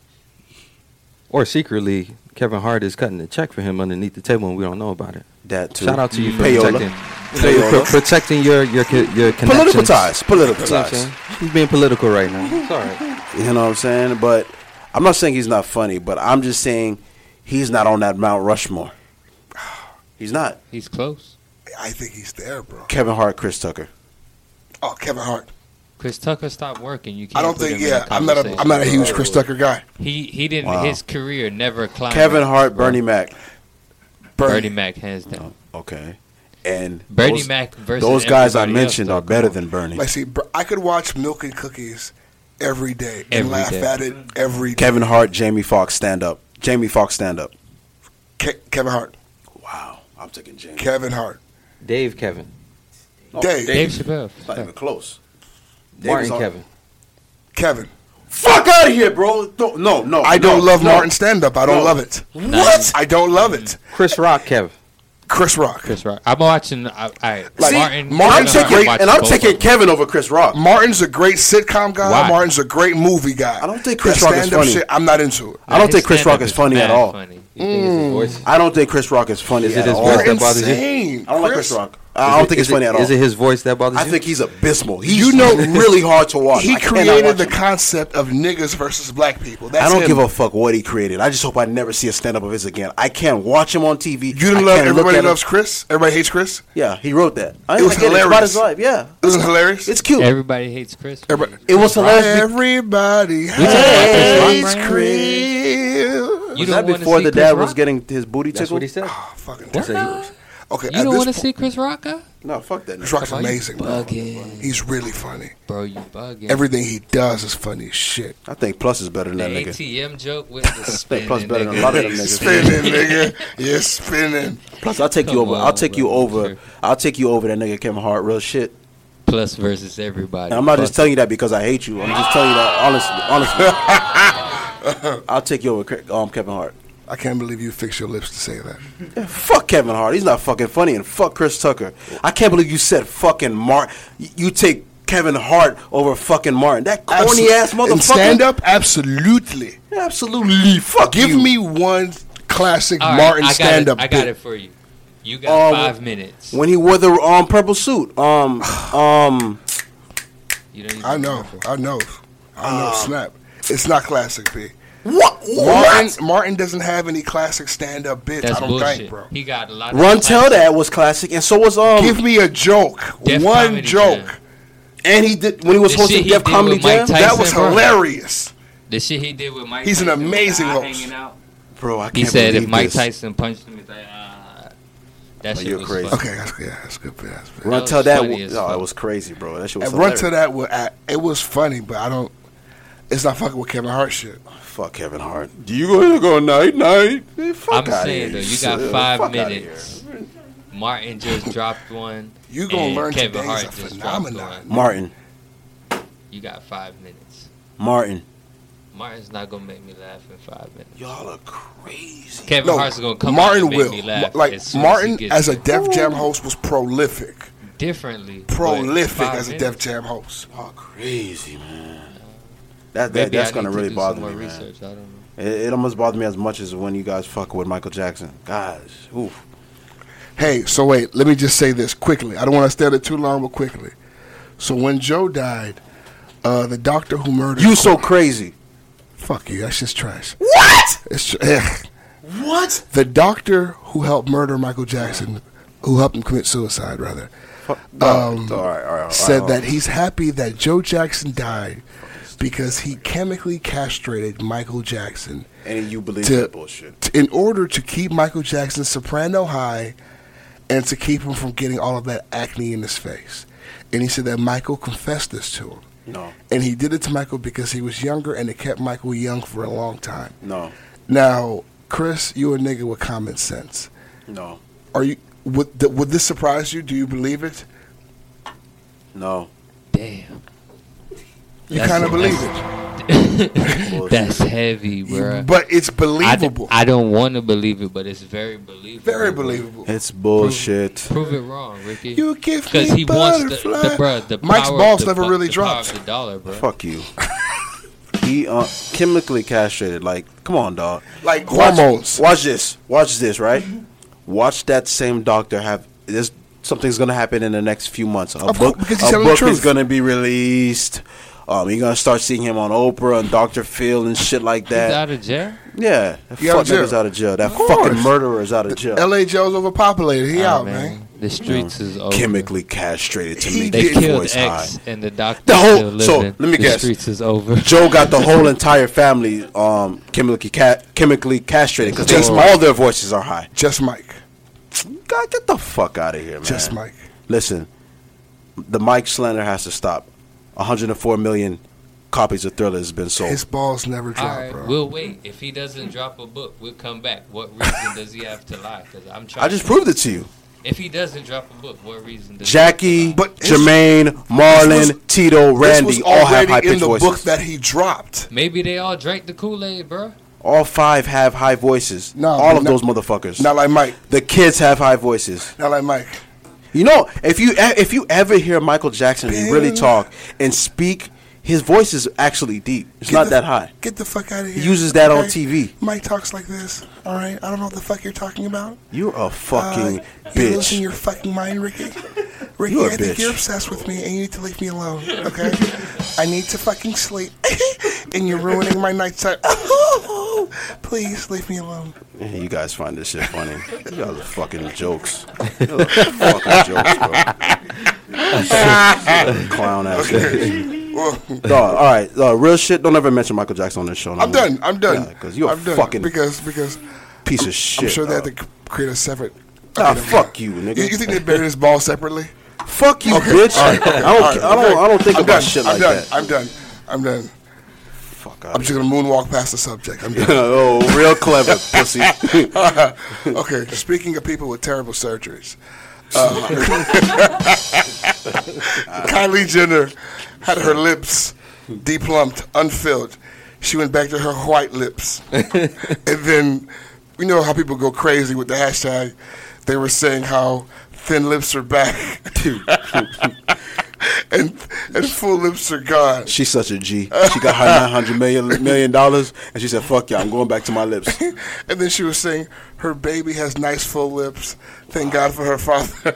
Or secretly, Kevin Hart is cutting the check for him underneath the table, and we don't know about it. that too. Shout out to you for Payola. protecting, you know, Payola. pro- protecting your your co- your connections. Political ties. Political You know what I'm ties. saying? He's being political right now. It's all right. You know what I'm saying? But I'm not saying he's not funny, but I'm just saying he's not on that Mount Rushmore. He's not. he's close. I think he's there, bro. Kevin Hart, Chris Tucker. Oh, Kevin Hart. Chris Tucker stopped working. You can't I don't put think. him in Yeah, a I'm not a. I'm not a conversation. huge Chris Tucker guy. He he didn't. Wow. His career never climbed. Kevin Hart, Bernie Mac. Bernie Mac hands down. Okay. And Bernie those, Mac versus those guys I everybody else, mentioned though, are better come on. than Bernie. Like, see, br- I could watch Milk and Cookies every day and Every laugh day. at it every day. Kevin Hart, Jamie Foxx, stand up. Jamie Foxx, stand up. Ke- Kevin Hart. Wow. I'm taking Jamie. Kevin Hart. Dave Kevin. No, Dave. Dave Chappelle. It's not even close. Dave Martin is on- Kevin. Kevin. Fuck out of here, bro. Don't, no, no. I don't no, love no. Martin stand up. I don't No. love it. What? I don't love it. Chris Rock Kevin. Chris Rock. Chris Rock. I'm watching. I, I, Like, Martin. Martin I'm Martin's a Kevin Hart, taking, watch and I'm both taking of them. Kevin over Chris Rock. Martin's a great sitcom guy. Why? Martin's a great movie guy. I don't think Chris That Rock is stand-up funny. Shit, I'm not into it. I don't His think Chris stand-up Rock is funny at mad all. funny. You think it's his voice? I don't think Chris Rock is funny Is at it his all. voice You're that bothers you? insane. I don't like Chris Rock. I Is don't it- think is it's funny it- at all. Is it his voice that bothers I you? think he's abysmal. He's You know- really hard to watch. He I cannot created watch the him. concept of niggas versus black people. That's I don't him. give a fuck what he created. I just hope I never see a stand up of his again. I can't watch him on T V. You didn't I love can't look Everybody at him. Loves Chris? Everybody hates Chris? Yeah, he wrote that. I It was I get It's about hilarious. his life. Yeah, It was hilarious. it's cute. Everybody hates Chris. Everybody- It was hilarious. be- Everybody talking about Chris hates Rock, Chris. You Was don't that wanna before see the Chris dad was Rock? getting his booty That's what he tickled? said. Oh, fucking He said he was. Okay, You at don't this want to point- see Chris Rock? Huh? No, fuck that. Chris nigga. Rock's Come on, you amazing, bro. bugging. He's really funny. Bro, you bugging. Everything he does is funny as shit. I think Plus is better than the that nigga. A T M joke with the spinning. Plus better than a nigga. lot of them niggas. Spinning, nigga. You're spinning. Plus, I'll take you Come over. on, I'll take you bro. over. Sure. I'll take you over that nigga Kevin Hart. Real shit. Plus versus everybody. And I'm not Plus- just telling you that because I hate you. I'm just telling you that honestly. Honestly, I'll take you over Ke- um, Kevin Hart. I can't believe you fixed your lips to say that. Yeah, fuck Kevin Hart. He's not fucking funny. And fuck Chris Tucker. I can't believe you said fucking Martin. You take Kevin Hart over fucking Martin. That corny Absol- ass motherfucker. In stand up, absolutely. Absolutely. Fuck Give you. me one classic All right, Martin I got stand it. up. I got it for you. You got Um, five minutes. When he wore the um purple suit. Um um. You don't even I know. remember. I know. I know. Snap. It's not classic, B. What? Martin What? Martin doesn't have any classic stand up bits. That's I don't bullshit. think, bro. He got a lot of Run Tell classic- That was classic, and so was um. Give me a joke. Def one Comedy joke. Jam. and he did when he was The hosting shit he Def did Comedy with Mike Jam. Tyson. That was bro. hilarious. The shit he did with Mike He's an Tyson, amazing guy host. hanging out. Bro, I can't He said if believe Mike this. Tyson punched him, he's like, ah. That Oh, shit you're was crazy. funny. Okay, that's good. Yeah, that's good. That's good. Run That Tell was That. funny wa- as No, fuck. it was crazy, bro. That shit was And Run hilarious. to that, wa- I- it was funny, but I don't. It's not fucking with Kevin Hart shit. Fuck Kevin Hart. Do you going to go night night? Man, fuck I'm outta saying here, though, you son. got five Fuck outta minutes. Martin just dropped one. You gonna and learn Kevin today's Hart a just dropped phenomenon. one. here. Martin. You got five minutes. Martin. Martin's not gonna make me laugh in five minutes. Y'all are crazy. Kevin No, Hart's gonna come Martin out and make will. me laugh. Like as soon Martin as, he gets as a there. Def Jam host was prolific. differently. but Prolific five as a minutes? Def Jam host. Y'all crazy, man. That, that Maybe that's I gonna need to really do bother some more me, man. research. I don't know. It, it almost bothers me as much as when you guys fuck with Michael Jackson. Gosh, oof. Hey, so wait, let me just say this quickly. I don't want to stay there too long, but quickly. So when Joe died, uh, the doctor who murdered You so crazy. fuck you, that's just trash. What? It's tr- yeah. What? The doctor who helped murder Michael Jackson, who helped him commit suicide, rather, Um, Um, all right, all right, all right, said all that right. he's happy that Joe Jackson died because he chemically castrated Michael Jackson And you believe to- that bullshit. t- in order to keep Michael Jackson's soprano high and to keep him from getting all of that acne in his face. And he said that Michael confessed this to him. No, And he did it to Michael because he was younger and it kept Michael young for a long time. no, Now, Chris, you a nigga with common sense. no, Are you would th- would this surprise you? Do you believe it? no. Damn. You That's- kind of believe it, Bullshit. That's heavy, bro. but it's I, d- believable. I don't want to believe it, but it's very believable. Very bro. believable. It's bullshit. Prove it wrong, Ricky. You give Because me he wants the, butterfly. the bro, the Mike's power, balls the, never fu- really the power dropped. of the dollar, bro. Fuck you. He uh, chemically castrated. Like, come on, dog. Like Watch- hormones. Watch this. Watch this, right? Watch that same doctor have this. Something's gonna happen in the next few months. A Of book, course, because he's a telling the book is truth. gonna be released. Um, you're gonna start seeing him on Oprah and Doctor Phil and shit like He's that. out of jail? Yeah, that He out fuck of jail. nigga's out of jail. That Of course. fucking murderer is out of jail. L A Joe's overpopulated. He Ah, out, man. The streets is over. Chemically castrated to He make They his did- killed voice X high. and the doctor The whole- still so, living. let me the guess. streets is over. Joe got the whole entire family um, chemically ca- chemically castrated because Just all their voices are high. Just Mike. God, get the fuck out of here, man. Just Mike. Listen, the Mike slander has to stop. one hundred four million copies of Thriller has been sold. His balls never All drop, right, bro. we'll wait. If he doesn't drop a book, we'll come back. What reason does he have to lie? Because I'm trying. I just to, proved it to you. If he doesn't drop a book, what reason does Jackie, he have to lie? But his- Jermaine, Marlon, this was- Tito, this Randy was all have already high in pitched the voices. book that he dropped. Maybe they all drank the Kool-Aid, bro. all five have high voices. No, all of not- those motherfuckers. Not like Mike. The kids have high voices. Not like Mike. You know, if you if you ever hear Michael Jackson really talk and speak, his voice is actually deep. It's Get not the- that high. Get the fuck out of here. He uses that on okay? T V. Mike talks like this. All right. I don't know what the fuck you're talking about. You're a fucking Uh, You're losing bitch. your fucking mind, Ricky. Ricky, You're a I think bitch. you're obsessed with me, and you need to leave me alone. Okay? I need to fucking sleep, and you're ruining my nighttime. Please leave me alone. Yeah, you guys find this shit funny. You guys are fucking jokes. You're fucking jokes, bro. Clown ass. Well, Dog, all right, uh, real shit. Don't ever mention Michael Jackson on this show. No I'm more. done. I'm done. Because you're a I'm done. fucking because because piece of shit. I'm sure they dog. had to create a separate. Ah, okay, fuck you, nigga. You, you think they buried his ball separately? Fuck you, Okay, bitch. all right, okay, I don't. all right, I don't. okay. I don't think I'm about done. shit I'm like done. that. I'm done. I'm done. Fuck I'm out. just gonna moonwalk past the subject. I'm done. Oh, real clever, pussy. Okay, speaking of people with terrible surgeries, uh, Kylie Jenner had her lips deplumped, unfilled. She went back to her white lips. And then, you know how people go crazy with the hashtag? They were saying how thin lips are back. and and full lips are gone. She's such a G. She got her nine hundred million million dollars, and she said, "Fuck yeah, I'm going back to my lips." And then she was saying her baby has nice full lips. Thank God for her father.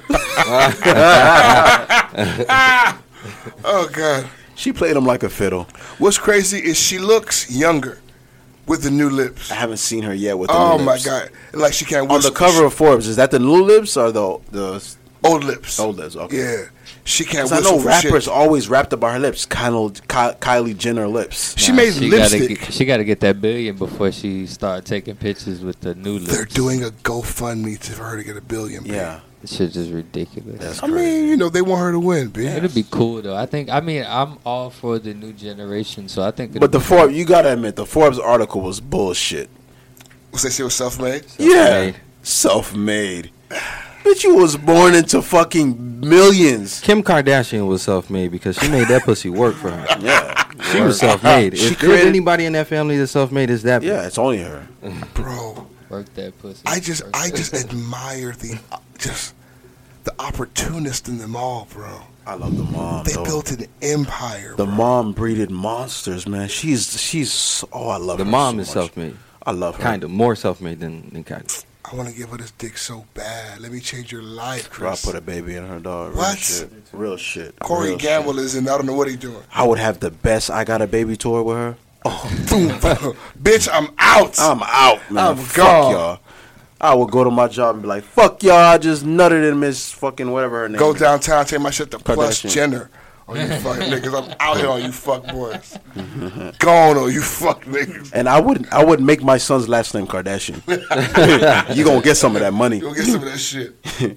Oh, God. She played him like a fiddle. What's crazy is she looks younger with the new lips. I haven't seen her yet with the Oh, new my lips. God. Like she can't On the whistle. cover of Forbes, is that the new lips or the the Old lips. old lips? Okay. Yeah. She can't 'Cause I whistle know for rappers shit. always rapped about her lips. Kind of Ky- Kylie Jenner lips. She Nah, made she gotta lipstick. get, she got to get that billion before she start taking pictures with the new lips. They're doing a GoFundMe to, for her to get a billion. B. Yeah. This shit just ridiculous. That's I mean, you know, they want her to win, B. It'd be cool though. I think. I mean, I'm all for the new generation, so I think. it'll But the be Forbes, you gotta admit, the Forbes article was bullshit. Was they she was self-made? Yeah, self-made. Bitch, you was born into fucking millions. Kim Kardashian was self-made because she made that pussy work for her. Yeah, She was self-made. She If there's created- anybody in that family that's self-made, it's that. yeah, it's only her. Bro, work that pussy. I just, Work I that just pussy. admire the, uh, just the opportunist in them all, bro. I love the mom. They though. built an empire. The bro. mom breeded monsters, man. She's she's oh, I love The her mom so is much. self-made. I love her. Kind of more self-made than than Kylie. I want to give her this dick so bad. Let me change your life, Bro, I Chris. put a baby in her dog. Real What? shit. Real shit. Corey Real Gamble shit. is in. I don't know what he's doing. I would have the best I Got a Baby tour with her. Boom. Bitch, I'm out. I'm out, man. I'm Fuck gone. y'all. I would go to my job and be like, fuck y'all, I just nutted in Miss fucking whatever her name Go is. downtown, take my shit to Plus Kardashian. Jenner. Oh, you fucking niggas. I'm out here on you fuck boys. Gone on you fuck niggas. And I would I would make my son's last name Kardashian. You gonna get some of that money. Go get some of that shit.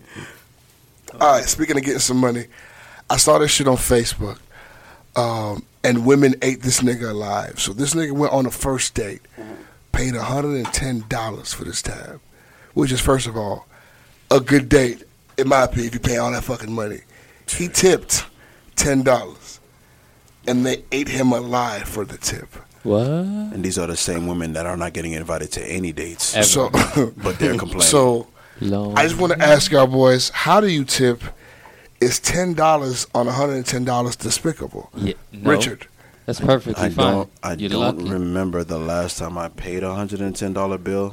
All right, speaking of getting some money, I saw this shit on Facebook. Um, and women ate this nigga alive. So this nigga went on a first date, paid one hundred ten dollars for this tab, which is, first of all, a good date, in my opinion, if you pay all that fucking money. He tipped ten dollars, and they ate him alive for the tip. What? And these are the same women that are not getting invited to any dates. Ever. So, But they're complaining. so Long. I just want to ask y'all boys, how do you tip? Is ten dollars on one hundred ten dollars despicable? Yeah, no, Richard. That's perfectly I fine. don't I You're don't lucky. remember the last time I paid a hundred and ten dollar bill.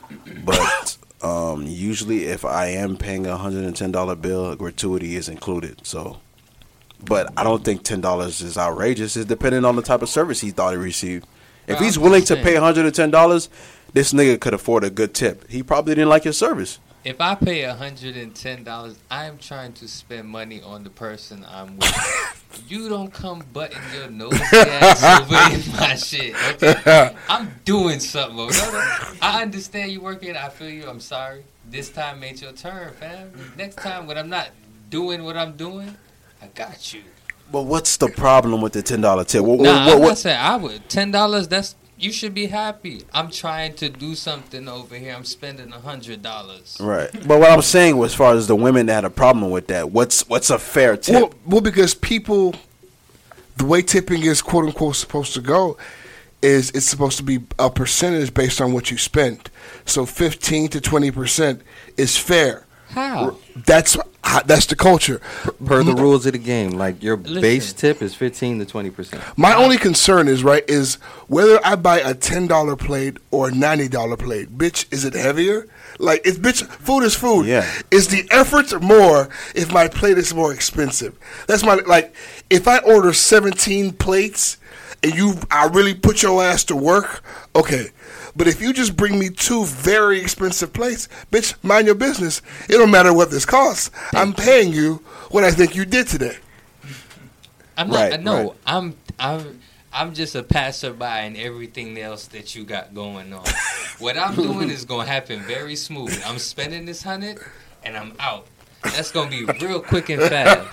But um, usually if I am paying a hundred and ten dollar bill, a gratuity is included. So but I don't think ten dollars is outrageous. It's depending on the type of service he thought he received. If Bro, he's I'm willing just to saying. pay a hundred and ten dollars, this nigga could afford a good tip. He probably didn't like your service. If I pay one hundred ten dollars, I am trying to spend money on the person I'm with. You don't come butting your nose ass over in my shit, okay? I'm doing something. Over. No, no. I understand you working. I feel you. I'm sorry. This time ain't your turn, fam. Next time when I'm not doing what I'm doing, I got you. But what's the problem with the ten dollar tip? What, Nah, what, I'm what, not saying I would. Ten dollars. That's you should be happy. I'm trying to do something over here. I'm spending a hundred dollars. Right. But what I'm saying was, as far as the women that had a problem with that, what's what's a fair tip? Well, well, because people, the way tipping is quote unquote supposed to go, is it's supposed to be a percentage based on what you spent. So fifteen to twenty percent is fair. How? That's that's the culture. Per the rules of the game, like your Listen. base tip is fifteen to twenty percent. My only concern is right is whether I buy a ten dollar plate or a ninety dollar plate. Bitch, is it heavier? Like it's bitch, food is food. Yeah. Is the effort more if my plate is more expensive? That's my like. If I order seventeen plates and you, I really put your ass to work. Okay. But if you just bring me two very expensive plates, bitch, mind your business. It don't matter what this costs. I'm paying you what I think you did today. I'm not. Right, no, right. I'm. I'm. I'm just a passerby in everything else that you got going on. What I'm doing is gonna happen very smooth. I'm spending this hundred, and I'm out. That's gonna be real quick and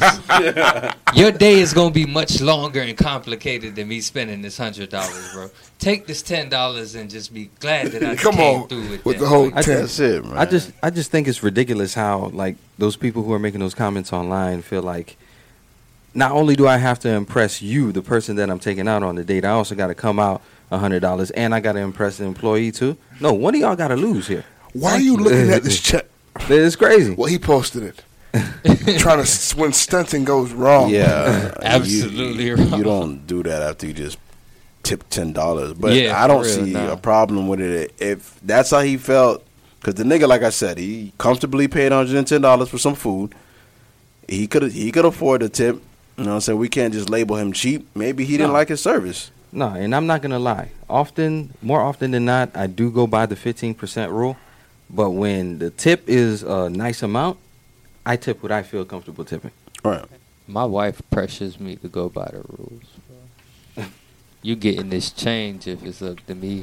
fast. Your day is gonna be much longer and complicated than me spending this hundred dollars, bro. Take this ten dollars and just be glad that I Come came on, through with, with that. the whole I ten. That's it, man. I just I just think it's ridiculous how like those people who are making those comments online feel like not only do I have to impress you, the person that I'm taking out on the date, I also got to come out a hundred dollars and I got to impress the employee too. No, one of y'all got to lose here. Why are you looking at this check? It's crazy. Well, he posted it. Trying to when stunting goes wrong. Yeah, Absolutely you, wrong. You don't do that after you just tip ten dollars. But Yeah, I don't for real, see nah. a problem with it if that's how he felt. Because the nigga, like I said, he comfortably paid one hundred and ten dollars for some food. He could he could afford a tip. You know what I'm saying? We can't just label him cheap. Maybe he didn't No. like his service. No, and I'm not gonna lie. Often, more often than not, I do go by the fifteen percent rule. But when the tip is a nice amount, I tip what I feel comfortable tipping. Right. My wife pressures me to go by the rules. Bro. You getting this change if it's up to me.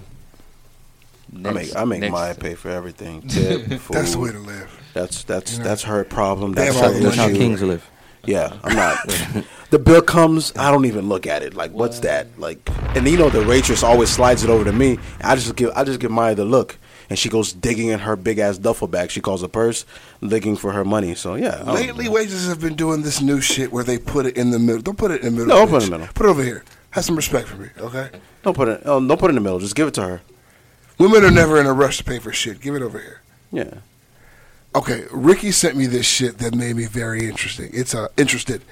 I make I make next- Maya pay for everything. Tip, food. That's the way to live. That's that's You know? that's her problem. Damn That's right, her That's how issue. kings live. Yeah, I'm not. The bill comes, I don't even look at it. Like, what's that? Like, and you know, the waitress always slides it over to me. I just give, I just give Maya the look, and she goes digging in her big ass duffel bag. She calls a purse, looking for her money. So yeah, I don't- Lately, waitresses have been doing this new shit where they put it in the middle. Don't put it in the middle. No, don't put it bitch. in the middle. Put it over here. Have some respect for me, okay? don't put it, oh, don't put it in the middle. Just give it to her. Women are never in a rush to pay for shit. Give it over here. Yeah. Okay, Ricky sent me this shit that made me very interesting. It's uh, interested.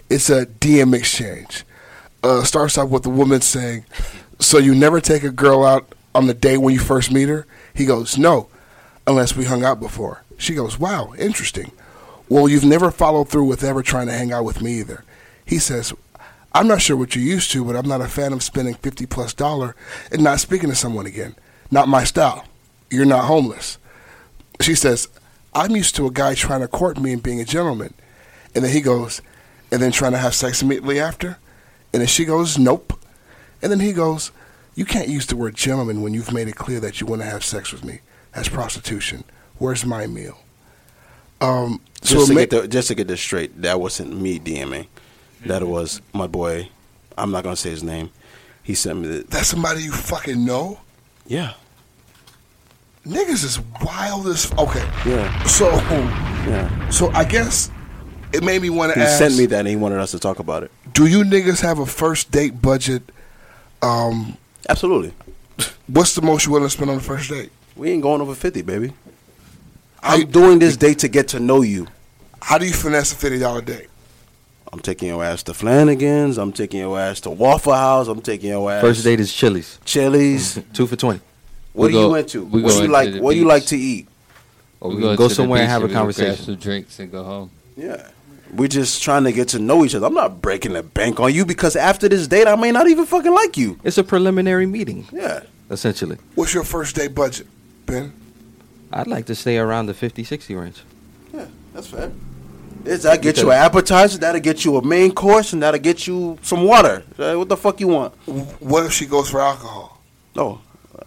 It's a D M exchange. Uh, starts off with the woman saying, "So you never take a girl out on the day when you first meet her?" He goes, "No, unless we hung out before." She goes, "Wow, interesting. Well, you've never followed through with ever trying to hang out with me either." He says, "I'm not sure what you're used to, but I'm not a fan of spending fifty plus dollar and not speaking to someone again. Not my style. You're not homeless." She says, "I'm used to a guy trying to court me and being a gentleman." And then he goes, "And then trying to have sex immediately after?" And then she goes, "Nope." And then he goes, "You can't use the word gentleman when you've made it clear that you want to have sex with me. That's prostitution. Where's my meal?" Um, so Just to, ma- get the, just to get this straight, that wasn't me DMing. That was my boy. I'm not going to say his name. He sent me the. that's somebody you fucking know? Yeah. Niggas is wild as... Okay. Yeah. So, Yeah. so I guess it made me want to He ask... sent me that and he wanted us to talk about it. Do you niggas have a first date budget? Um, Absolutely. what's the most you willing to spend on the first date? We ain't going over fifty, baby. How, I'm doing this date to get to know you. how do you finesse a fifty dollar date? I'm taking your ass to Flanagan's. I'm taking your ass to Waffle House. I'm taking your ass. First date is Chili's. Chili's. Two for twenty. What We do you go- into? we What go do you into like? the What do you beach. like to eat? Or we, We can go go to the somewhere and beach have a we go grab conversation. some drinks and go home. Yeah. We're just trying to get to know each other. I'm not breaking the bank on you because after this date, I may not even fucking like you. It's a preliminary meeting, Yeah. essentially. What's your first date budget, Ben? I'd like to stay around the fifty, sixty range. Yeah, that's fair. It's, that'll get you Because- an appetizer, that'll get you a main course, and that'll get you some water. Uh, What the fuck you want? What if she goes for alcohol? No.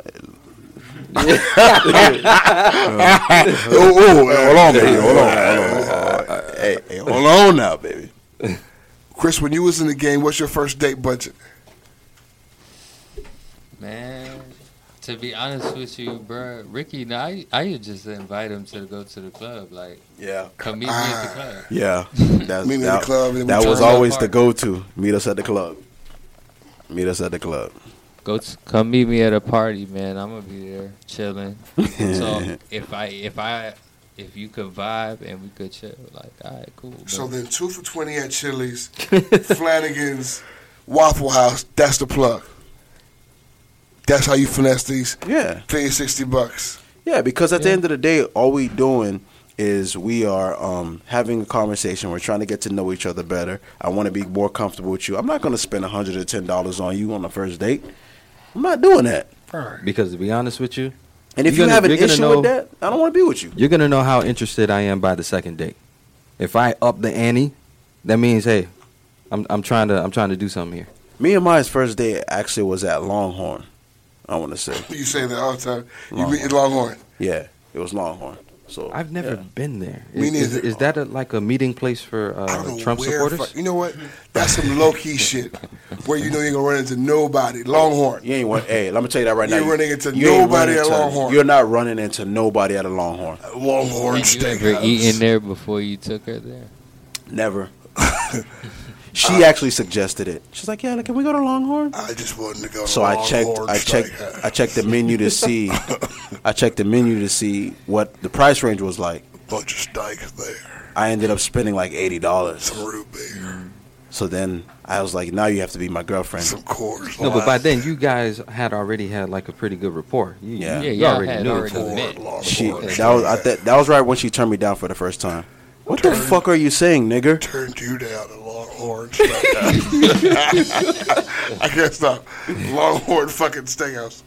Oh, oh, hey, hold on, baby. Hold on. Hold on. Hey, hey, hold on now, baby. Chris, when you was in the game, what's your first date budget? Man, to be honest with you, bro, Ricky, nah, I, I used just invite him to go to the club. Like, Yeah. come meet me at the club. Yeah. That's, Meet me at that the club and then we that was turn up. always the go-to. Meet us at the club. Meet us at the club. Go t- come meet me at a party, man. I'm gonna be there chilling. So if I if I if you could vibe and we could chill, like, all right, cool. But So then two for twenty at Chili's, Flanagan's, Waffle House, that's the plug. That's how you finesse these Yeah. fifty, sixty bucks. Yeah, because at the Yeah. end of the day, all we doing is we are um, having a conversation. We're trying to get to know each other better. I want to be more comfortable with you. I'm not going to spend one hundred ten dollars on you on the first date. I'm not doing that. Because to be honest with you, And if You're you gonna- have an you're gonna issue know- with that, I don't want to be with you. you're gonna know how interested I am by the second date. If I up the ante, that means hey, I'm I'm trying to I'm trying to do something here. Me and Maya's first date actually was at Longhorn. I want to say, You say that all the time. You Longhorn. meet at Longhorn. yeah, it was Longhorn. So I've never yeah. been there. Me Is, is, neither. is that a, like a meeting place for I don't uh, know Trump where. supporters? Fuck, you know what? That's some low key shit where you know you ain't gonna run into nobody. Longhorn. You ain't want. Hey, let me tell you that right You now. ain't running into you ain't nobody running at into- Longhorn. You're not running into nobody at a Longhorn. Longhorn and you ever Steakhouse. eaten there before you took her there? Never. She actually suggested it. She's like, "Yeah, like, can we go to Longhorn?" I just wanted to go. To So I checked. Longhorn I checked. Steakhouse. I checked the menu to see. I checked the menu to see what the price range was like. Bunch of steaks there. I ended up spending like eighty dollars. Some root beer. So then I was like, "Now you have to be my girlfriend." Some Coors No, but by Light. then you guys had already had like a pretty good rapport. You, Yeah. you, Yeah, you y'all already had knew already each other. met. Longhorn She. Steakhouse. That was. I th- that was right when she turned me down for the first time. What the fuck are you saying, nigger? Turned you down at Longhorn Steakhouse. I can't stop. Longhorn fucking Steakhouse.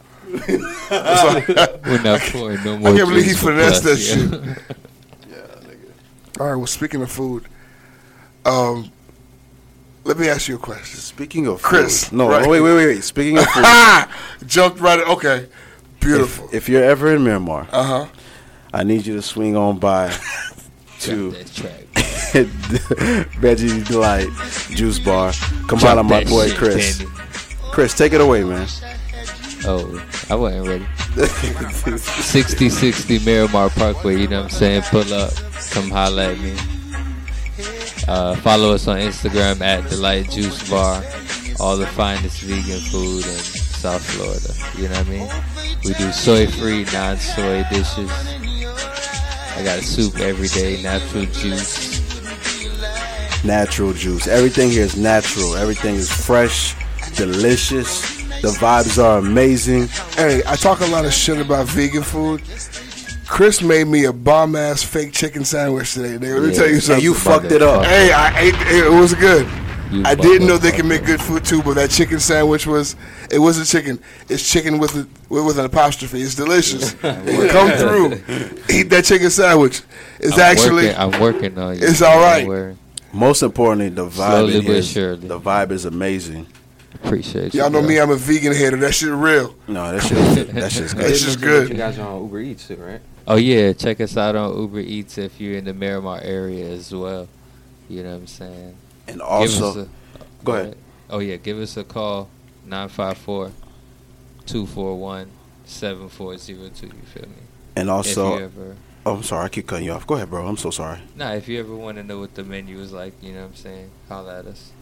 We're not pouring no more. I can't believe he drinks for finessed that plus, yeah. shit. All right, well, speaking of food, um, let me ask you a question. Speaking of Chris, food, no, right. wait, wait, wait, wait. Speaking of food, Ah! Jumped right in. Okay. Beautiful. if, if you're ever in Myanmar, Uh huh. I need you to swing on by to That track. Veggie Delight Juice Bar. Come Drop on, my that boy shit, Chris. Danny. Chris, take it away, man. Oh, I wasn't ready. sixty sixty Miramar Parkway, you know what I'm saying? Pull up, come holla at me. Uh, follow us on Instagram at Delight Juice Bar. All the finest vegan food in South Florida. You know what I mean? We do soy-free, non-soy dishes. I got a soup every day, natural juice. natural juice. Everything here is natural. Everything is fresh, delicious. The vibes are amazing. Hey, I talk a lot of shit about vegan food. Chris made me a bomb ass fake chicken sandwich today. Nigga. Let me Yeah. tell you And something. you fucked it up. Hey, I ate it. It was good. You I fucked didn't know up, they fucked can make up. good food too, but that chicken sandwich was. It wasn't chicken. It's chicken with a, with with an apostrophe. It's delicious. Come through, eat that chicken sandwich. It's I'm actually. working, I'm working on you. It's all right. Don't worry. Most importantly, the vibe Slowly in but here is, surely. the vibe is amazing. Appreciate you. Y'all know bro. me. I'm a vegan hater. That shit real. No, that shit, that shit's good. It's just You mentioned good. You guys are on Uber Eats too, right? Oh yeah, check us out on Uber Eats if you're in the Miramar area as well. You know what I'm saying? And Give also, us a- go ahead. Oh yeah, give us a call nine five four, two four one, seven four zero two. You feel me? and if you also, ever, oh, I'm sorry, I keep cutting you off. Go ahead, bro. I'm so sorry. nah, if you ever want to know what the menu is like, you know what I'm saying? Holla at us.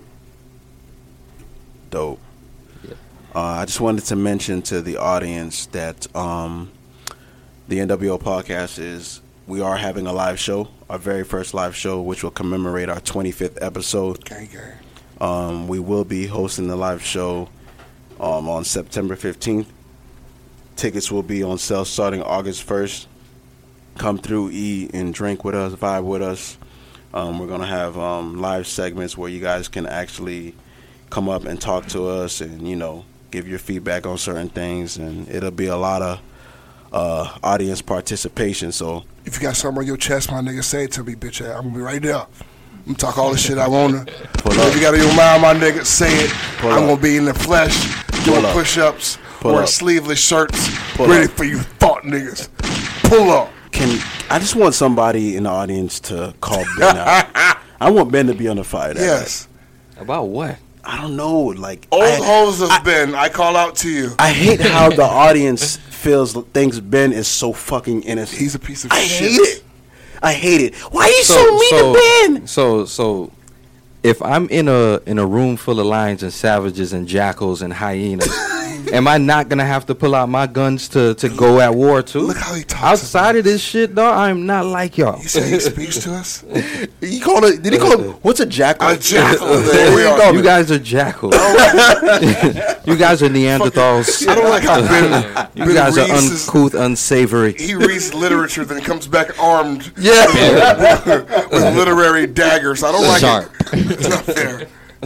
Dope. Yeah. Uh, I just wanted to mention to the audience that um, the N W O podcast is, we are having a live show, our very first live show, which will commemorate our twenty-fifth episode. Gang, gang. Um, we will be hosting the live show um, on September fifteenth. Tickets will be on sale starting August first. Come through, eat and drink with us, vibe with us. Um, we're going to have um, live segments where you guys can actually come up and talk to us and, you know, give your feedback on certain things. And it'll be a lot of uh, audience participation. So If you got something on your chest, my nigga, say it to me, bitch. I'm gonna be right there. I'm gonna talk all the shit I wanna. Pull If up. you got on your mind, my nigga, say it. Pull I'm up. gonna be in the flesh, doing up. push-ups, Pull wearing up. sleeveless shirts, Pull ready up. for you thought niggas. Pull up. can I just want somebody in the audience to call Ben out. I want Ben to be on the fire. that Yes. About what? night. I don't know. Like, Old I, hoes of Ben, I call out to you. I hate how the audience feels, thinks Ben is so fucking innocent. He's a piece of I shit. hate it. I hate it. Why are you so, mean so, to Ben? So so if I'm in a in a room full of lions and savages and jackals and hyenas, am I not gonna have to pull out my guns to, to go at war too? Look how he talks Outside about of this shit, though, I'm not like y'all. You say he speaks to us? He called it. Did he call it? What's a jackal? A jackal. There we are. You guys are jackals. You guys are Neanderthals. I don't like how Ben, You ben guys are reads his- uncouth, unsavory. he reads literature, then comes back armed Yeah. with literary daggers. I don't like Sharp. it. It's not fair.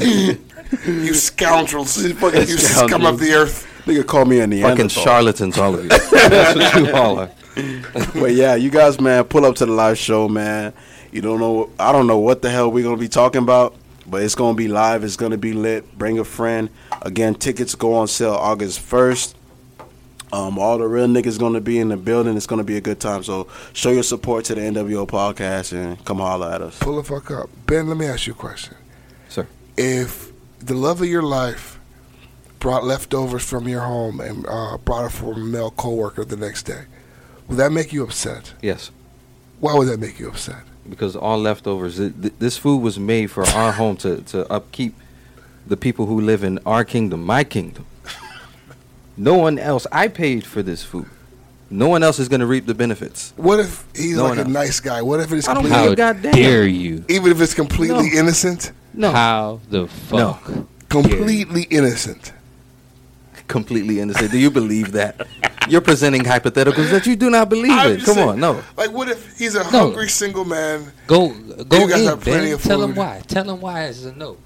You scoundrels. You fucking scum scoundrels. of the earth. Nigga called me a Neanderthal. Fucking charlatans, all of you. That's what you all are. But yeah, you guys, man, pull up to the live show, man. You don't know. I don't know what the hell we're gonna be talking about, but it's gonna be live. It's gonna be lit. Bring a friend. Again, tickets go on sale August first. Um, all the real niggas gonna be in the building. It's gonna be a good time. So show your support to the N W O podcast and come holler at us. Pull the fuck up. Ben, let me ask you a question. Sir. If the love of your life brought leftovers from your home and uh, brought it from a male coworker the next day, would that make you upset? Yes. Why would that make you upset? Because all leftovers, th- th- this food was made for our home to, to upkeep the people who live in our kingdom, my kingdom. No one else. I paid for this food. No one else is going to reap the benefits. What if he's No like a one else. nice guy? What if it's I don't completely, How give a goddamn. dare you? even if it's completely No. innocent? No. How the fuck? Completely innocent. Completely innocent. Do you believe that? You're presenting hypotheticals that you do not believe I'm in. just Come saying, on, no. Like, what if he's a No. hungry single man? Go go You guys in, have plenty Ben. of Tell him food. why. Tell him why it's a no.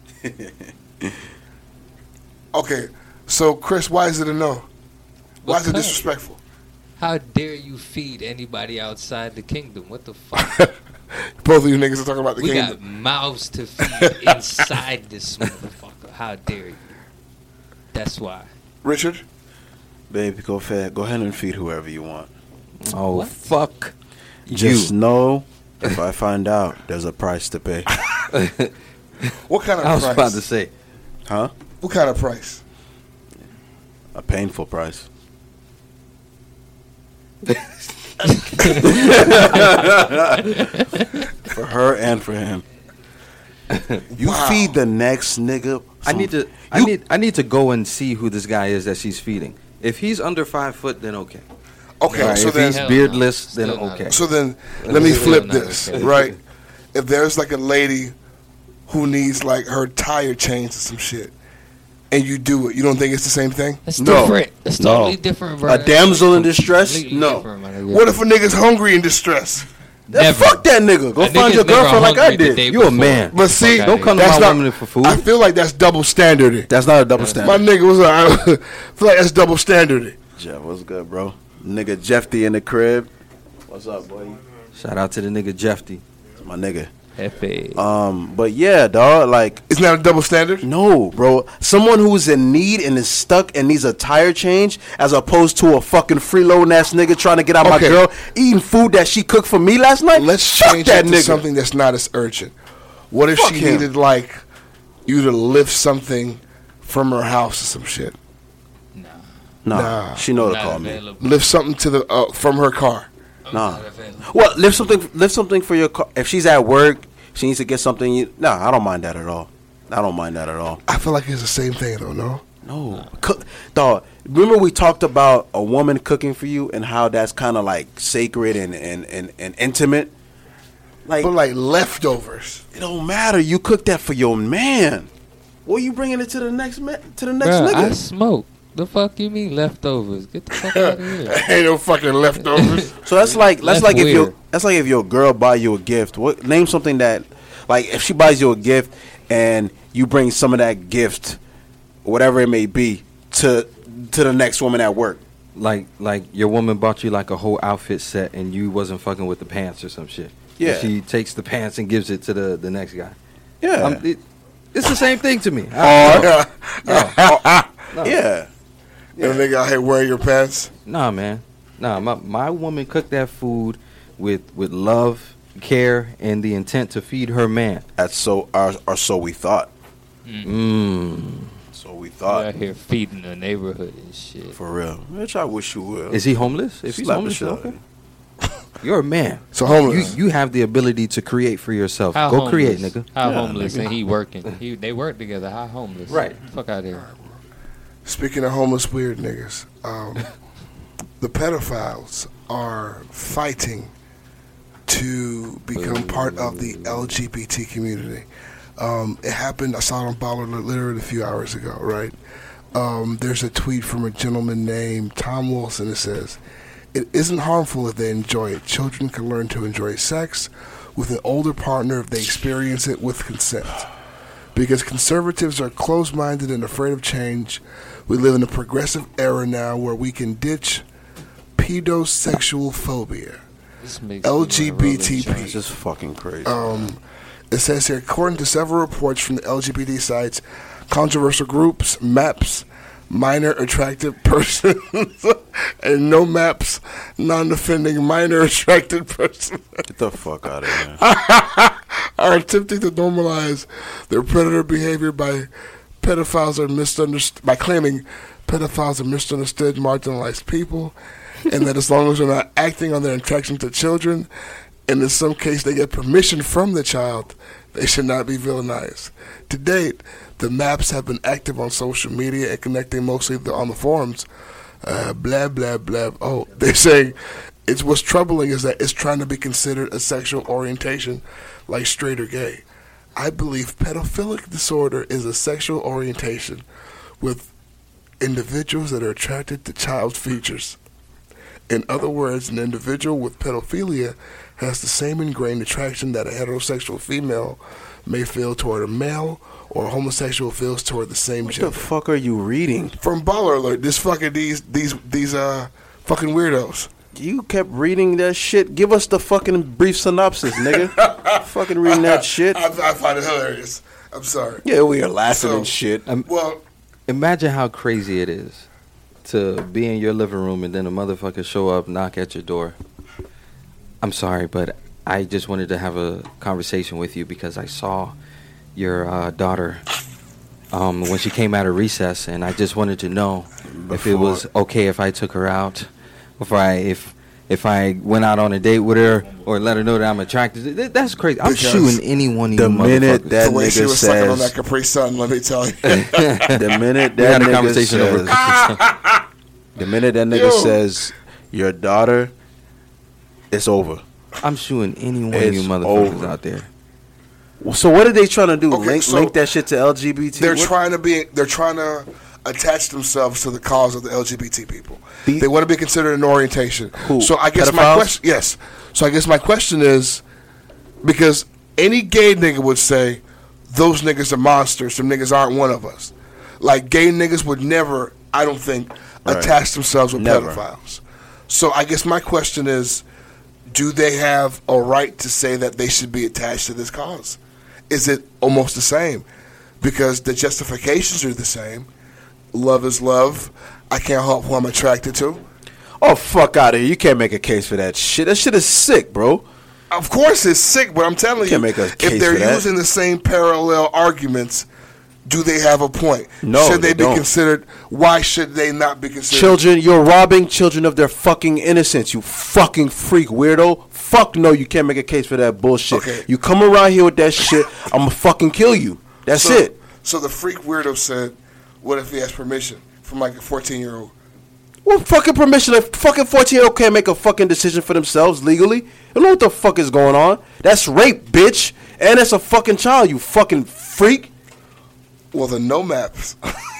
Okay, so Chris, why is it a no? Why is it Because- disrespectful? How dare you feed anybody outside the kingdom? What the fuck? Both of you niggas are talking about the We kingdom. got mouths to feed inside this motherfucker. How dare you? That's why. Richard, Baby, go ahead. Go ahead and feed whoever you want. Oh, What? fuck Just you. know, if I find out, there's a price to pay. what kind of I was price? about to say. Huh? What kind of price? A painful price. For her and for him. You Wow. feed the next nigga. I some- need to. I you- need. I need to go and see who this guy is that she's feeding. If he's under five foot, then okay. Okay, Right, so if then, he's Hell beardless, no. then Still not okay. okay. so then, let me Still flip not this, okay. right? If there's like a lady who needs like her tire changed or some shit, and you do it. You don't think it's the same thing? It's No. different. It's No. totally different, bro. A damsel in distress? Completely No. different, my nigga. What if a nigga's hungry in distress? Then Never. fuck that nigga. Go A find nigga's your never girlfriend like I hungry the did. day You a before. man. But see, Fuck Don't come to That's my not- woman for food. I feel like that's double standard. That's not a double My standard. nigga was like, I feel like that's double standard. Jeff, what's good, bro? Nigga Jeff D in the crib. What's up, boy? Shout out to the nigga Jeffy. That's my nigga. F A. Um, but yeah, dog, like Isn't that a double standard? no, bro. Someone who's in need and is stuck and needs a tire change, as opposed to a fucking freeloading ass nigga trying to get out Okay. my girl eating food that she cooked for me last night. Let's Fuck change that that to nigga. something that's not as urgent. What if Fuck she him. needed like you to lift something from her house or some shit? Nah, Nah. she know to Not call me. available. Lift something to the uh, from her car. I'm Nah. not available. Well, lift something. Lift something for your car. If she's at work, she needs to get something. You, nah, I don't mind that at all. I don't mind that at all. I feel like it's the same thing though. No. No, cook, dog. Remember we talked about a woman cooking for you and how that's kind of like sacred and, and, and, and intimate. Like, But like leftovers. it don't matter. You cook that for your man. What you bringing it to the next man? To the next Bruh, I nigga? smoke. The fuck you mean leftovers? Get the fuck out of here. Ain't no fucking leftovers. So that's like that's That's like if your weird. that's like if your girl buy you a gift. What name something that, like if she buys you a gift and you bring some of that gift, whatever it may be, to to the next woman at work. Like like your woman bought you like a whole outfit set and you wasn't fucking with the pants or some shit. Yeah. And she takes the pants and gives it to the, the next guy. Yeah, Um, it, it's the same thing to me. Oh, I, yeah. yeah. And a nigga out here wearing your pants. nah, man. Nah, my my woman cooked that food with with love, care, and the intent to feed her man. That's so or, or so we thought. Mmm. So we You thought. out here feeding the neighborhood and shit. For real. Bitch, I wish you would. Is he homeless? If he's Slap the homeless, shit out okay. of him. You're a man. So homeless. You you have the ability to create for yourself. How Go homeless? create, nigga. How Yeah, homeless nigga. and he working? He they work together. How homeless? Right. Fuck out of here. Speaking of homeless weird niggas, um, the pedophiles are fighting to become part of the L G B T community. Um, it happened, I saw it on Baller literally a few hours ago, right? Um, there's a tweet from a gentleman named Tom Wilson that says, "It isn't harmful if they enjoy it. Children can learn to enjoy sex with an older partner if they experience it with consent. Because conservatives are closed-minded and afraid of change, we live in a progressive era now where we can ditch pedosexual phobia." This makes me L G B T wanna roll a P. It's just fucking crazy. Um, it says here, according to several reports from the L G B T sites, controversial groups, MAPS, minor attracted persons, and no MAPS, non-offending minor attracted persons, Get the fuck out of here. are attempting to normalize their predator behavior by pedophiles are misunderstood by claiming pedophiles are misunderstood, marginalized people, and that as long as they're not acting on their attraction to children, and in some case they get permission from the child, they should not be villainized. To date, the MAPS have been active on social media and connecting mostly the, on the forums. Uh, blah blah blah. Oh, they're saying it's what's troubling is that it's trying to be considered a sexual orientation, like straight or gay. I believe pedophilic disorder is a sexual orientation with individuals that are attracted to child features. In other words, an individual with pedophilia has the same ingrained attraction that a heterosexual female may feel toward a male or a homosexual feels toward the same What the gender. fuck are you reading? From Baller Alert, this fucking these these these uh fucking weirdos. You kept reading that shit. Give us the fucking brief synopsis, nigga. Fucking reading that shit. I, I find it hilarious. I'm sorry. Yeah, we are laughing So- and shit. Well, Imagine how crazy it is to be in your living room and then a motherfucker show up, knock at your door. I'm sorry, but I just wanted to have a conversation with you because I saw your uh, daughter um, when she came out of recess, and I just wanted to know if it Before- was okay if I took her out, if I if if I went out on a date with her or let her know that I'm attracted. Th- That's crazy. I'm Because shooting any one of the you minute motherfuckers. that the way she nigga was sucking on says- that Capri Sun, let me tell you. The minute we had that a nigga conversation over. says, the minute that nigga Yo. says your daughter, it's over. I'm shooting any one of It's you motherfuckers over. out there. So what are they trying to do? Okay, link, so link that shit to L G B T? They're What? trying to be. They're trying to attach themselves to the cause of the L G B T people. The- they want to be considered an orientation. Who? So I guess my Pedophiles? question, yes. So I guess my question is, because any gay nigga would say, those niggas are monsters. Them niggas aren't one of us. Like gay niggas would never, I don't think, Right. attach themselves with Never. pedophiles. So I guess my question is, do they have a right to say that they should be attached to this cause? Is it almost the same? Because the justifications are the same. Love is love. I can't help who I'm attracted to. Oh, fuck out of here. You can't make a case for that shit. That shit is sick, bro. Of course it's sick, but I'm telling you, Can't make a case if they're for that. using the same parallel arguments, do they have a point? No, should they, they be don't. considered? Why should they not be considered? Children, you're robbing children of their fucking innocence, you fucking freak weirdo. Fuck no, you can't make a case for that bullshit. Okay. You come around here with that shit, I'm gonna fucking kill you. That's so, it. So the freak weirdo said, "What if he has permission from like a fourteen year old?" Well, fucking permission. A fucking fourteen year old can't make a fucking decision for themselves legally. You don't know what the fuck is going on. That's rape, bitch. And that's a fucking child, you fucking freak. Well, the no maps.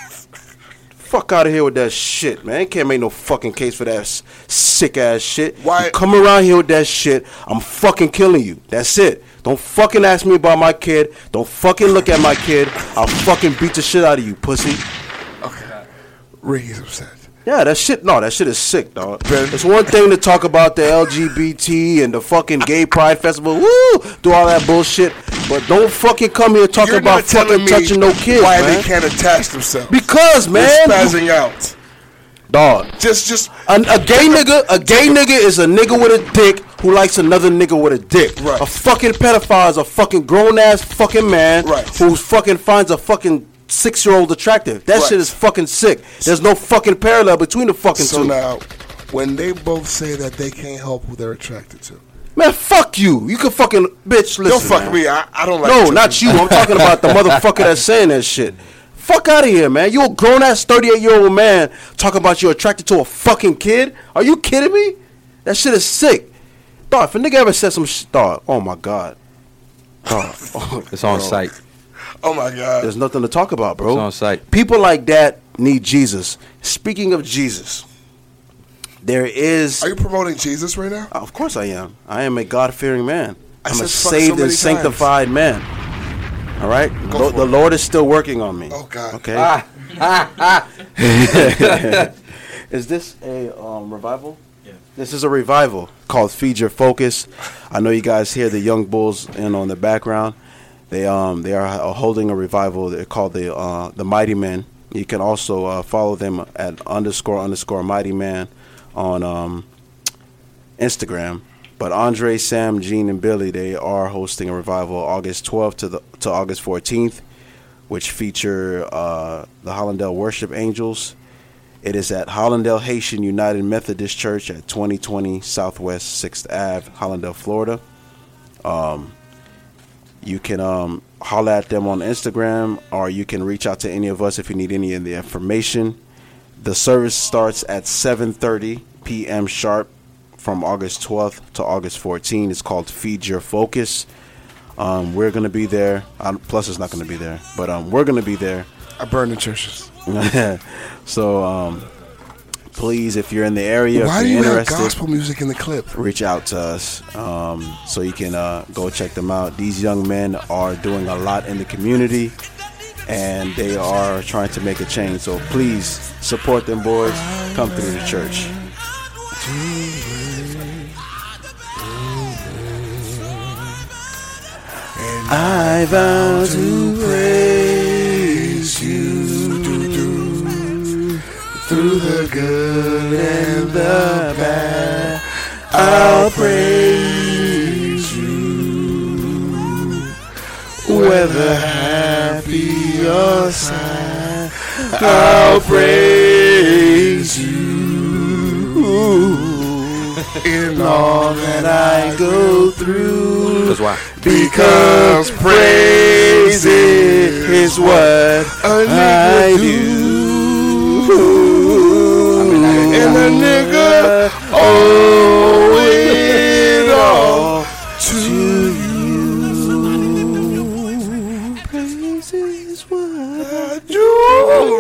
Fuck out of here with that shit, man. You can't make no fucking case for that s- sick ass shit. Why- You come around here with that shit, I'm fucking killing you. That's it. Don't fucking ask me about my kid. Don't fucking look at my kid. I'll fucking beat the shit out of you, pussy. Okay, Ricky's upset. Yeah, that shit, no, that shit is sick, dog. Ben. It's one thing to talk about the L G B T and the fucking gay pride festival, woo, do all that bullshit, but don't fucking come here talking You're about not telling fucking me touching no kids, why man. they can't attach themselves. Because, They're man, spazzing out. dog. Just, just A, a gay nigga, a gay nigga is a nigga with a dick who likes another nigga with a dick. Right. A fucking pedophile is a fucking grown ass fucking man Right. who fucking finds a fucking six year old attractive. That Right. shit is fucking sick. There's no fucking parallel between the fucking so two. now, when they both say that they can't help who they're attracted to, Man, fuck you. You can fucking bitch. Listen, don't fuck man. me. I, I don't like. No, children. not you. I'm talking about the motherfucker that's saying that shit. Fuck out of here, man. You a grown ass thirty-eight year old man talking about you're attracted to a fucking kid? Are you kidding me? That shit is sick. Dog, if a nigga ever said some shit, dog, oh my god. Dog, oh, It's on bro. site. Oh my god. There's nothing to talk about, bro. It's on site. People like that need Jesus. Speaking of Jesus, there is. Are you promoting Jesus right now? Of course I am. I am a God-fearing man. I I'm a said fuck so saved many and times. sanctified man. All right? Go Lo- for the it. Lord is still working on me. Oh God. Okay? Is this a um, revival? Yeah. This is a revival called Feed Your Focus. I know you guys hear the young bulls in on the background. They um they are uh, holding a revival. They're called the uh, the Mighty Men. You can also uh, follow them at underscore underscore Mighty Man on um, Instagram. But Andre, Sam, Gene, and Billy, they are hosting a revival August twelfth to the to August fourteenth, which feature uh, the Hollandale Worship Angels. It is at Hollandale Haitian United Methodist Church at twenty twenty Southwest sixth Avenue, Hollandale, Florida. Um, you can um, holler at them on Instagram, or you can reach out to any of us if you need any of the information. The service starts at seven thirty p.m. sharp from August twelfth to August fourteenth. It's called Feed Your Focus. Um, we're going to be there. Um, Plus, it's not going to be there, but um, we're going to be there. I burn the churches. So, um, please, if you're in the area, Why if do you're you have interested, gospel music in the clip? reach out to us um, so you can uh, go check them out. These young men are doing a lot in the community, and they are trying to make a change. So please support them boys. Come through the church. I vow to praise you Through the good and the bad, I'll praise you, whether happy or sad. I'll praise you in all that I go through. That's why. Because praise is what I do. And a nigga owe it all to you.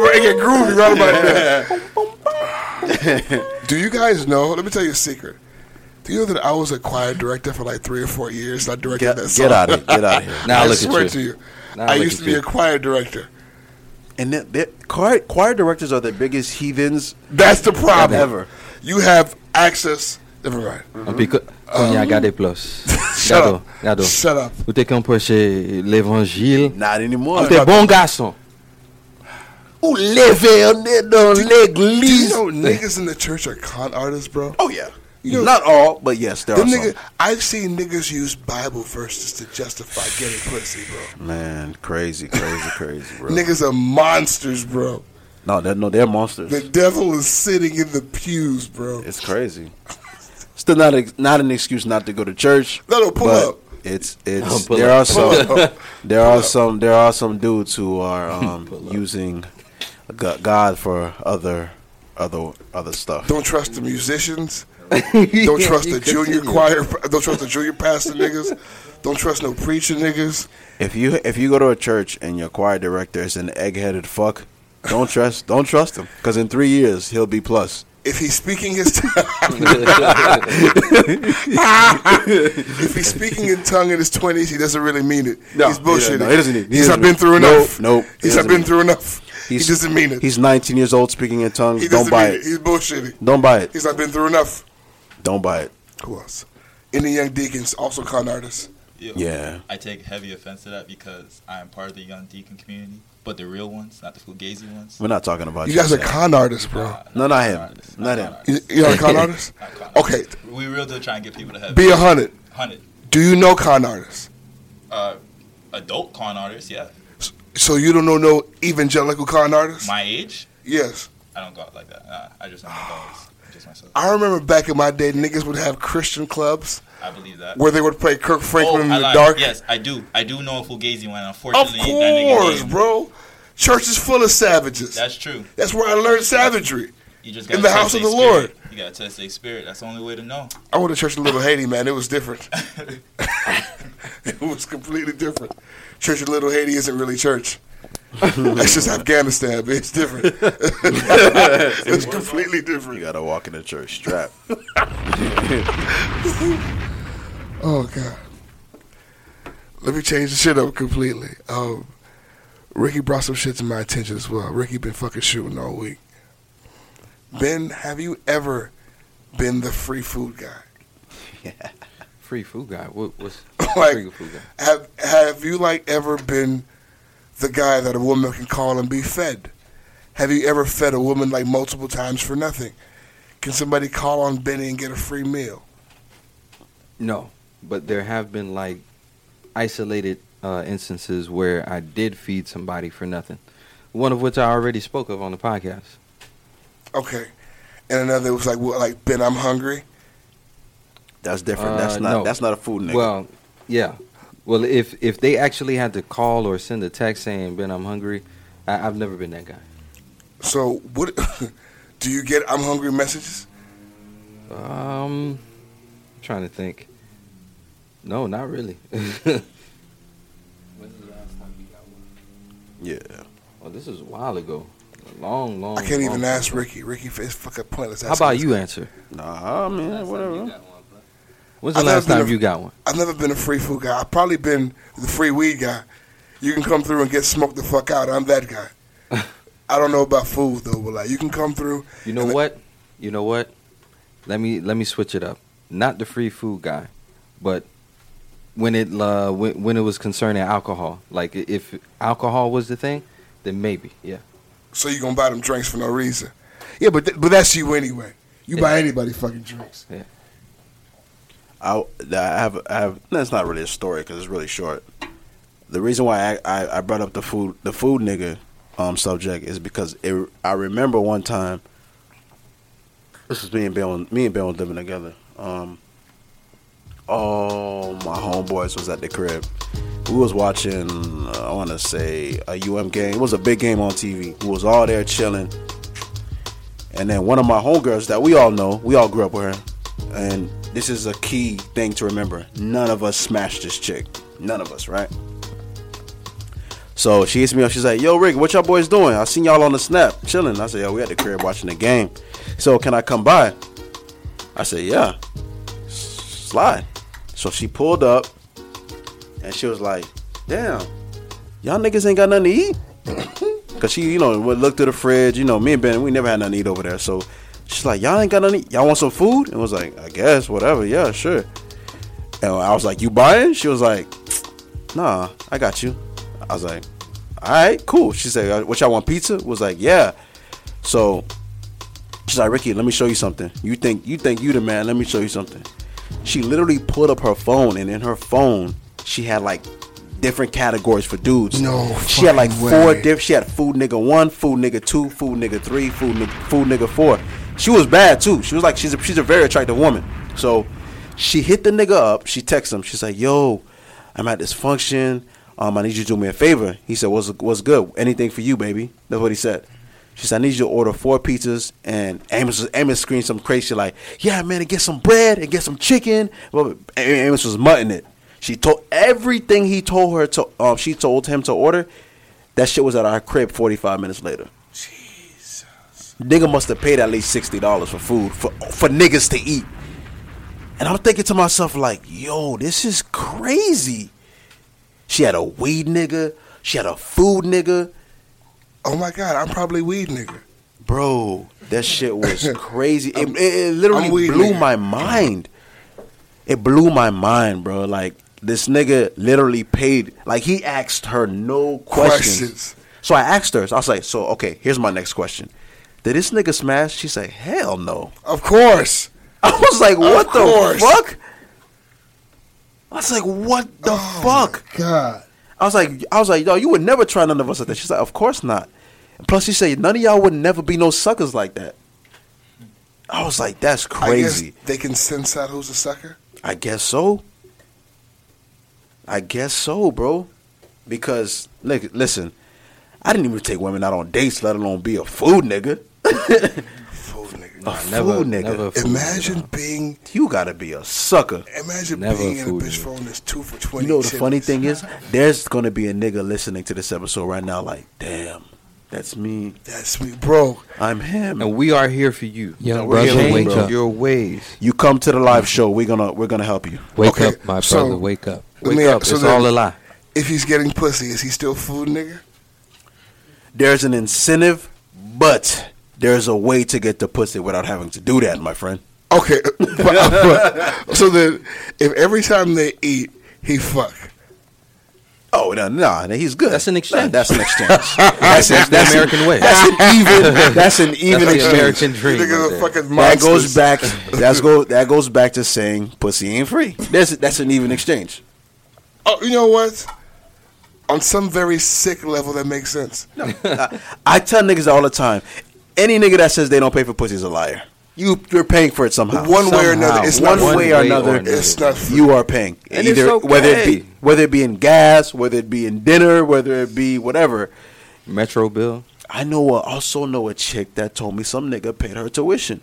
it get groovy right about that. Do you guys know? Let me tell you a secret. Do you know that I was a choir director for like three or four years? I directed Get, that song. get out of here. Get out of here. Now I look swear at to you. you. Now I look used at to be you. a choir director. And they, they, choir, choir directors are the biggest heathens That's the problem. ever. You have access. Never mind. Un pico, konye gade plus. Shut Gado, up. gado. Shut up. Ou te kan poche l'évangile. Not anymore. Ou te bon garçon. Ou leve dans Do you l'église. know niggas in the church are con artists, bro? Oh, yeah. You know- Not all, but yes, there Them are some. niggas, I've seen niggas use Bible verses to justify getting pussy, bro. Man, crazy, crazy, crazy, bro. Niggas are monsters, bro. No, they're, no, they're monsters. The devil is sitting in the pews, bro. It's crazy. Still not a, not an excuse not to go to church. No, no, pull but up. It's it's Oh, pull there up. are some Pull up. there are some there are some dudes who are um, using Go- God for other other other stuff. Don't trust the musicians. Don't trust the junior choir. Don't trust the junior pastor niggas. Don't trust no preacher niggas. If you if you go to a church and your choir director is an egg-headed fuck, don't trust don't trust him because in three years he'll be plus. If he's speaking his tongue, if he's speaking in tongue in his twenties, he doesn't really mean it. No, he's bullshitting. yeah, no, he doesn't need- he he's doesn't not been mean- through Nope, enough. nope, he He's not doesn't been mean- through enough. He's, he doesn't mean it. He's nineteen years old speaking in tongues. He Don't doesn't buy mean it. He's bullshitting. Don't buy it. He's not been through enough. Don't buy it. Who else? Any young deacons, also con artists. Yo, Yeah. I take heavy offense to that because I am part of the young deacon community, but the real ones, not the fugazi ones. We're not talking about You guys are Sam. con artists, bro. Nah, No, not him. artists, Not con him. artists. You, you're a con artist? Not con Okay, artists. We real deal trying to get people to heaven. be a hundred. Hundred. Do you know con artists? Uh, adult con artists, yeah. So you don't know no evangelical con artists? My age, Yes. I don't go out like that. Nah, I just know my dogs. Just myself. I remember back in my day, niggas would have Christian clubs I believe that. where they would play Kirk Franklin oh, in I the lied. dark. Yes, I do. I do know a fugazi one. Of Unfortunately, that nigga course, gave- bro. Church is full of savages. That's true. That's where I learned savagery. You just In gotta the test house of their the spirit. Lord. You gotta test their spirit. That's the only way to know. I went to church in Little Haiti, man. It was different. It was completely different. Church in Little Haiti isn't really church. That's just Afghanistan, but it's different. It's completely You different. gotta walk in the church strap. Oh God. Let me change the shit up completely. Um, Ricky brought some shit to my attention as well. Ricky been fucking shooting all week. Ben, have you ever been the free food guy? Free food guy. What, what's Like, free food guy? have have you like ever been the guy that a woman can call and be fed? Have you ever fed a woman like multiple times for nothing? Can somebody call on Benny and get a free meal? No, but there have been like isolated uh, instances where I did feed somebody for nothing. One of which I already spoke of on the podcast. Okay. And another was like, what, like Ben, I'm hungry. That's different. Uh, that's not. no. That's not a food nigga. Well, yeah. Well, if if they actually had to call or send a text saying, "Ben, I'm hungry," I, I've never been that guy. So what? Do you get I'm hungry messages? Um, I'm trying to think. No, not really. yeah. Well, this is a while ago. A long, long. I can't even long ask time ago. Ricky. Ricky, it's fucking pointless. How asking about this you guy. answer? Nah, man, whatever. When's the I've last never been time a- you got one? I've never been a free food guy. I've probably been the free weed guy. You can come through and get smoked the fuck out. I'm that guy. I don't know about food though, but like you can come through. You know and- what? You know what? Let me let me switch it up. Not the free food guy, but when it uh, when, when it was concerning alcohol. Like i- if alcohol was the thing, then maybe, yeah. So you gonna buy them drinks for no reason? Yeah, but th- but that's you anyway. You buy anybody fucking drinks. I, I have. I have. That's not really a story because it's really short. The reason why I, I, I brought up the food the food nigga um subject is because it, I remember one time. This was me and Bill. Me and Bill was living together. Um. Oh, my homeboys was at the crib. We was watching. Uh, I want to say a U M game. It was a big game on T V. We was all there chilling. And then one of my homegirls that we all know, we all grew up with her. And this is a key thing to remember. None of us smashed this chick. None of us, right? So she hits me up. She's like, "Yo, Rick, what y'all boys doing? I seen y'all on the snap, chilling." I said, "Yo, we at the crib watching the game. So can I come by?" I said, "Yeah, slide." So she pulled up, and she was like, "Damn, y'all niggas ain't got nothing to eat." Cause she, you know, would look through the fridge. You know, me and Ben, we never had nothing to eat over there. So she's like, "Y'all ain't got nothing to eat? Y'all want some food?" And was like, "I guess, whatever. Yeah, sure." And I was like, "You buying?" She was like, "Nah, I got you." I was like, "All right, cool." She said, "What y'all want, pizza?" Was like, "Yeah." So she's like, "Ricky, let me show you something. You think you think you the man? Let me show you something." She literally pulled up her phone, and in her phone, she had like different categories for dudes. No, she had like fucking four way. different. She had food nigga one, food nigga two, food nigga three, food nigga, food nigga four. She was bad too. She was like, she's a, she's a very attractive woman. So she hit the nigga up. She texts him. She's like, "Yo, I'm at this function. Um, I need you to do me a favor." He said, "What's what's good? Anything for you, baby." That's what he said. She said, "I need you to order four pizzas." And Amos, Amos screamed some crazy shit like, "Yeah, man, and get some bread and get some chicken." Well, Amos was mutting it. She told everything he told her to. Um, she told him to order. That shit was at our crib forty-five minutes later. Jesus. Nigga must have paid at least sixty dollars for food for for niggas to eat. And I'm thinking to myself like, yo, this is crazy. She had a weed nigga. She had a food nigga. Oh my God, I'm probably weed nigga. Bro, that shit was crazy. It, it, it literally I'm weed blew nigga. my mind. It blew my mind, bro. Like, this nigga literally paid. Like, he asked her no questions. Questions. So I asked her. So I was like, so, okay, here's my next question. Did this nigga smash? She said, hell no. Of course. I was like, what the course. fuck? I was like, what the Oh fuck? my God. I was like, I was like, yo, you would never try none of us like that. She's like, of course not. And plus, she said, none of y'all would never be no suckers like that. I was like, that's crazy. I guess they can sense out who's a sucker. I guess so. I guess so, bro. Because, look, listen, I didn't even take women out on dates, let alone be a food nigga. Food nigga. A Nah, food never, nigga. never a food Imagine nigga. being, You gotta be a sucker. imagine Never being a in a food bitch nigga. phone that's two for twenty. You know the chilies. funny thing is, there's gonna be a nigga listening to this episode right now like, damn, that's me. That's me, bro. I'm him. And we are here for you. Young we're brother, here, wake bro. up. Your ways. You come to the live show, we're gonna we're gonna help you. Wake Okay, up, my so- brother, wake up. Let Wake me- up. so it's then- all a lie. If he's getting pussy, is he still food nigga? There's an incentive, but there's a way to get the pussy without having to do that, my friend. Okay, but, but- so then if every time they eat, he fuck. Oh no, no, he's good. That's an exchange. That's an exchange. That's, That's the American an, way. That's an even. That's an even That's the exchange. American dream. Niggas right are there. fucking That goes monsters. back. That's go. That goes back to saying pussy ain't free. That's that's an even exchange. Oh, you know what? On some very sick level, that makes sense. I, I tell niggas all the time. Any nigga that says they don't pay for pussy is a liar. You you're paying for it somehow. One way or Somehow. another, it's One not way free. or another, It's not free. you are paying. And it's Either okay. whether it be whether it be in gas, whether it be in dinner, whether it be whatever. Metro bill. I know. A, also know a chick that told me some nigga paid her tuition.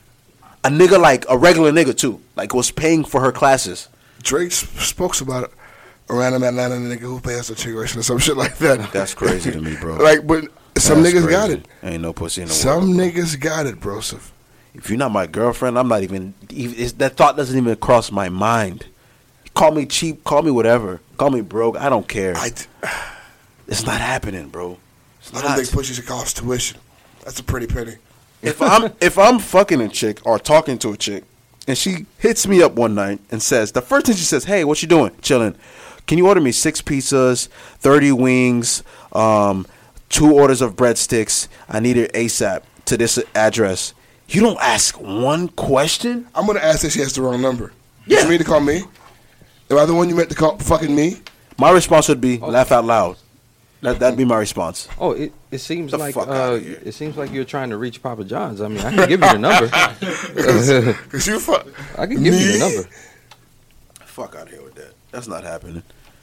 A nigga like a regular nigga too, like was paying for her classes. Drake s- spoke about it. A random Atlanta nigga who pays the tuition or some shit like that. That's crazy to me, bro. Like, but some That's niggas got crazy. it. Ain't no pussy in the Some world. niggas got it, bro. So, If you're not my girlfriend, I'm not even. even it's, that thought doesn't even cross my mind. Call me cheap, call me whatever, call me broke. I don't care. I, It's not happening, bro. It's I don't not. think pussy should cost tuition. That's a pretty penny. If I'm if I'm fucking a chick or talking to a chick, and she hits me up one night and says the first thing she says, "Hey, what you doing? Chilling. Can you order me six pizzas, thirty wings, um, two orders of breadsticks? I need it ASAP to this address." You don't ask one question. I'm gonna ask if she has the wrong number. Yeah. You mean to call me? Am I the one you meant to call fucking me? My response would be laugh out loud. That that'd be my response. Oh, it, it seems The like fuck uh, outta here. it seems like you're trying to reach Papa John's. I mean, I can give you the number. Cause you fuck. I can give you the Me? number. Fuck out of here with that. That's not happening.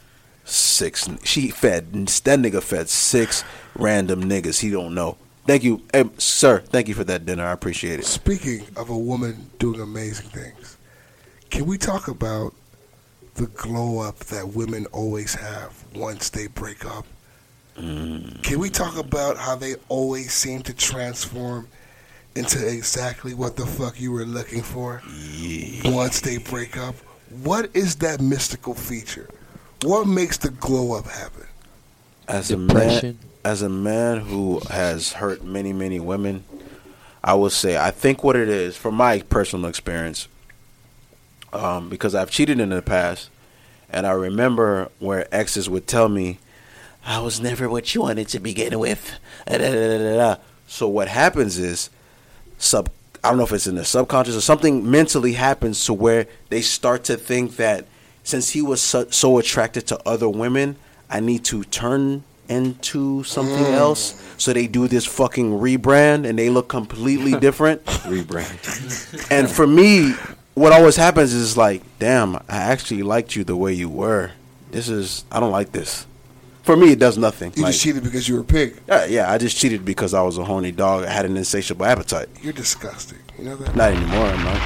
Six. She fed. That nigga fed six random niggas he don't know. Thank you, hey, sir. Thank you for that dinner. I appreciate it. Speaking of a woman doing amazing things, can we talk about the glow up that women always have once they break up Can we talk about how they always seem to transform into exactly what the fuck you were looking for Yeah. once they break up? What is that mystical feature? What makes the glow up happen? As a man, Depression. as a man who has hurt many, many women, I would say I think what it is, from my personal experience, um, because I've cheated in the past, and I remember where exes would tell me, "I was never what you wanted to begin with." Da, da, da, da, da. So what happens is, sub I don't know if it's in the subconscious or something mentally happens to where they start to think that since he was so, so attracted to other women, I need to turn into something else. So they do this fucking rebrand and they look completely different. Rebrand. And for me, what always happens is like, damn, I actually liked you the way you were. This is, I don't like this. For me, it does nothing. You Like, just cheated because you were a pig. uh, yeah, I just cheated because I was a horny dog. I had an insatiable appetite. You're disgusting. You know that? Not anymore,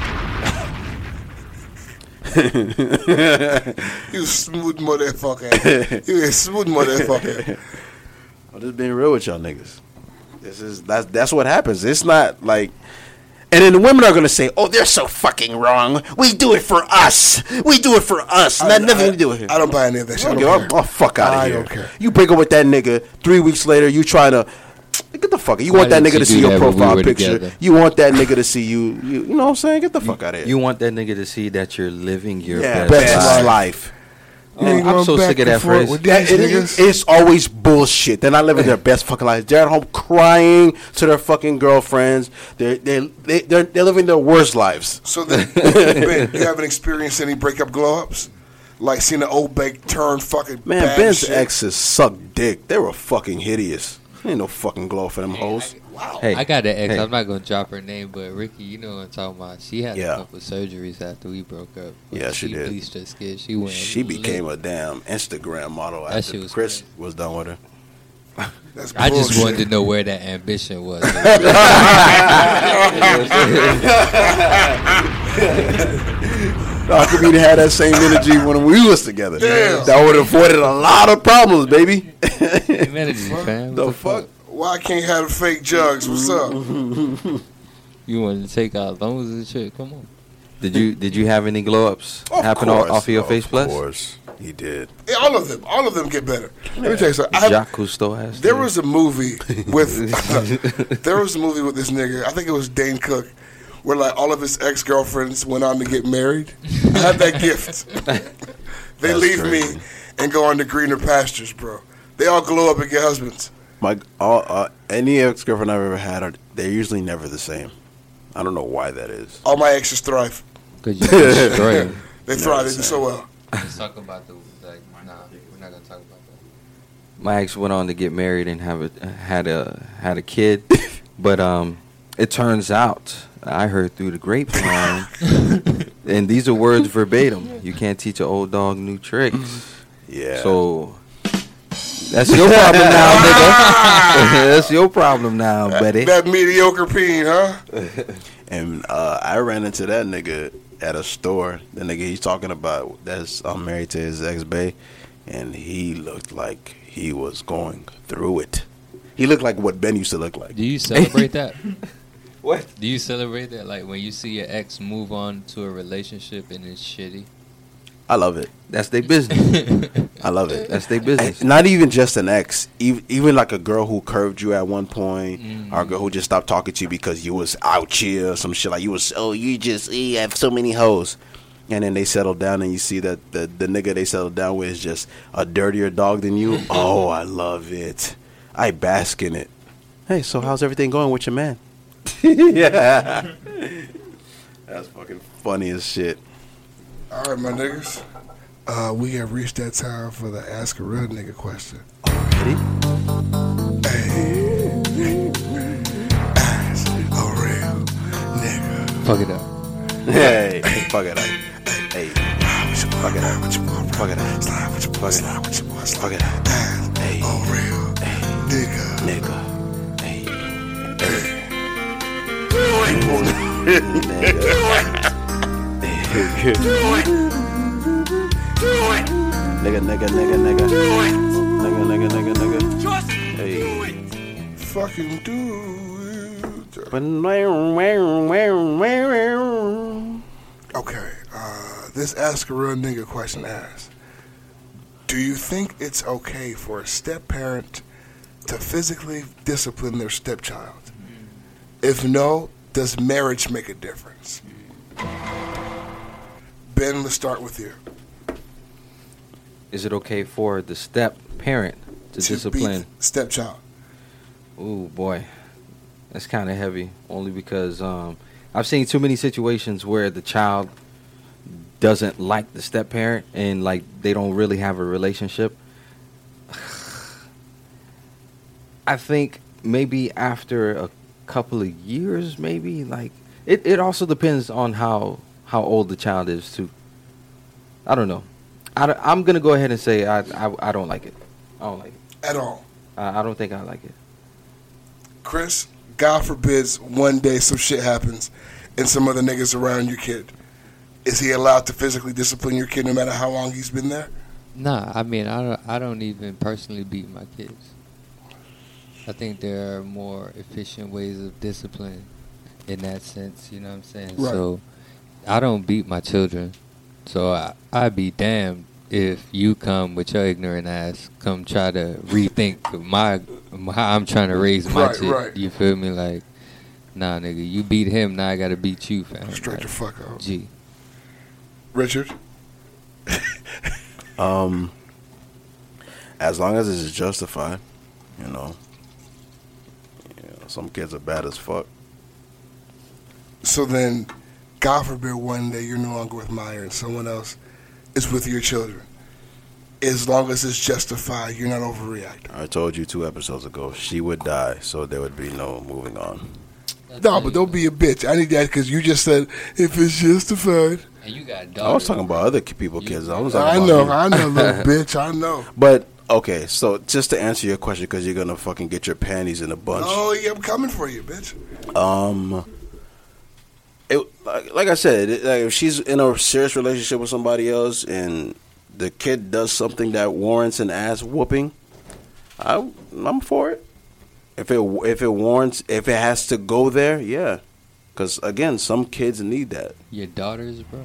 no. You smooth motherfucker. You a smooth motherfucker. I'm just being real with y'all niggas. This is that's that's what happens. It's not like, and then the women are gonna say, "Oh, they're so fucking wrong. We do it for us. We do it for us. Not nothing to do with it." I don't buy any of that shit. I Okay, don't oh, care. oh, fuck out of I here. don't care. You break up with that nigga. Three weeks later, you try to get the fuck. You Why want that didn't nigga you to do see your that when we profile were picture. together? You want that nigga to see you. You, you know what I'm saying? Get the fuck out of here. You want that nigga to see that you're living your yeah, best, best life. life. You ain't I'm going so back sick of and that forth phrase. with That, these it, niggas. it's always bullshit. They're not living their best fucking lives. They're at home crying to their fucking girlfriends. They're they're they, they're, they're living their worst lives. So then, Ben, you haven't experienced any breakup glow ups? Like seeing an old bake turn fucking Man, bad Ben's shit? exes sucked dick. They were fucking hideous. Ain't no fucking glow for them hoes. Hey, I got an ex. hey. I'm not gonna drop her name, but Ricky, you know what I'm talking about. She had Yeah. a couple surgeries after we broke up. Yeah, she did. Bleached her skin. She went. She became lit. a damn Instagram model That after shit was Chris crazy. was done with her. That's I just bullshit. wanted to know where that ambition was. I could be had that same energy when we was together. Damn. That would have avoided a lot of problems, baby. Humanity, fam. The What fuck? Why I can't have fake jugs? What's up? You wanted to take out loans and shit? Come on. Did you did you have any glow ups Of happen course, off of your face Of plus? course, he did. Yeah, all of them. All of them get better. Let me tell you something. I have, Jacques Cousteau has. there to. was a movie with there was a movie with this nigga. I think it was Dane Cook, where like all of his ex girlfriends went on to get married. I had that gift. They That's leave crazy. me and go on to greener pastures, bro. They all glow up and get husbands. My all, uh, any ex girlfriend I've ever had, are they're usually never the same. I don't know why that is. All my exes thrive. Cause you destroyed. They thrive. They do so well. Let's talk about the like. Nah, we're not gonna talk about that. My ex went on to get married and have a had a had a kid, but um, it turns out I heard through the grapevine, and these are words verbatim. You can't teach an old dog new tricks. Yeah. So that's your problem now, nigga. That's your problem now, buddy. That mediocre peen, huh? And uh, I ran into that nigga at a store. The nigga he's talking about that's um, married to his ex bae, and he looked like he was going through it. He looked like what Ben used to look like. Do you celebrate that? What? Do you celebrate that? Like when you see your ex move on to a relationship and it's shitty. I love it. That's their business. I love it. That's their business. And not even just an ex, even, even like a girl who curved you at one point, Mm. or a girl who just stopped talking to you because you was out here, or some shit like you was, oh, you just you have so many hoes. And then they settle down and you see that the, the nigga they settled down with is just a dirtier dog than you. Oh, I love it. I bask in it. Hey, so how's everything going with your man? Yeah. That's fucking funny as shit. All right, my niggas. Uh, we have reached that time for the Ask a Real Nigga question. Ready? Hey, ask a real nigga. Fuck it up. Hey, fuck it up. Hey, fuck it up. What you want, Fuck it up. Slide what you Fuck want, it slide up. what you want, Fuck slide. it up. Ask Hey. a real nigga. Nigga. Hey. Nigga, nigga, nigga, nigga. Nigga. nigga, nigga, nigga. Hey. Fucking do it. Okay, uh, this Ask a Real Nigga question asks, do you think it's okay for a step-parent to physically discipline their stepchild? If no, does marriage make a difference? Ben, let's start with you. Is it okay for the step parent to, To discipline? beat stepchild. Ooh, boy. That's kind of heavy. Only because um, I've seen too many situations where the child doesn't like the step parent and like they don't really have a relationship. I think maybe after a couple of years, maybe like it, it also depends on how how old the child is too. I don't know. I, I'm gonna go ahead and say I, I I don't like it. I don't like it At all. I, I don't think I like it. Chris, God forbids one day some shit happens and some other niggas around your kid. Is he allowed to physically discipline your kid no matter how long he's been there? Nah, I mean, I don't, I don't even personally beat my kids. I think there are more efficient ways of discipline in that sense, you know what I'm saying? Right. So I don't beat my children. So I, I'd be damned if you come with your ignorant ass, come try to rethink my how I'm trying to raise my Right, shit. right. You feel me? Like, nah, nigga, you beat him, now I gotta beat you, fam. Straight like, the fuck out. G. Richard? Um, as long as it's justified, you know. You know, some kids are bad as fuck. So then, God forbid one day you're no longer with Maya and someone else is with your children. As long as it's justified, you're not overreacting. I told you two episodes ago, she would die, so there would be no moving on. No, but don't be a bitch. I need that because you just said, if it's justified. And you got I was talking about other ki- people, kids. I was talking I about know, you. I know, little bitch, I know. But, okay, so just to answer your question, because you're going to fucking get your panties in a bunch. Oh, yeah, I'm coming for you, bitch. Um, it, like, like I said, it, like if she's in a serious relationship with somebody else and the kid does something that warrants an ass whooping, I, I'm for it. If it if it warrants, if it has to go there, yeah. Because again, some kids need that. Your daughters, bro?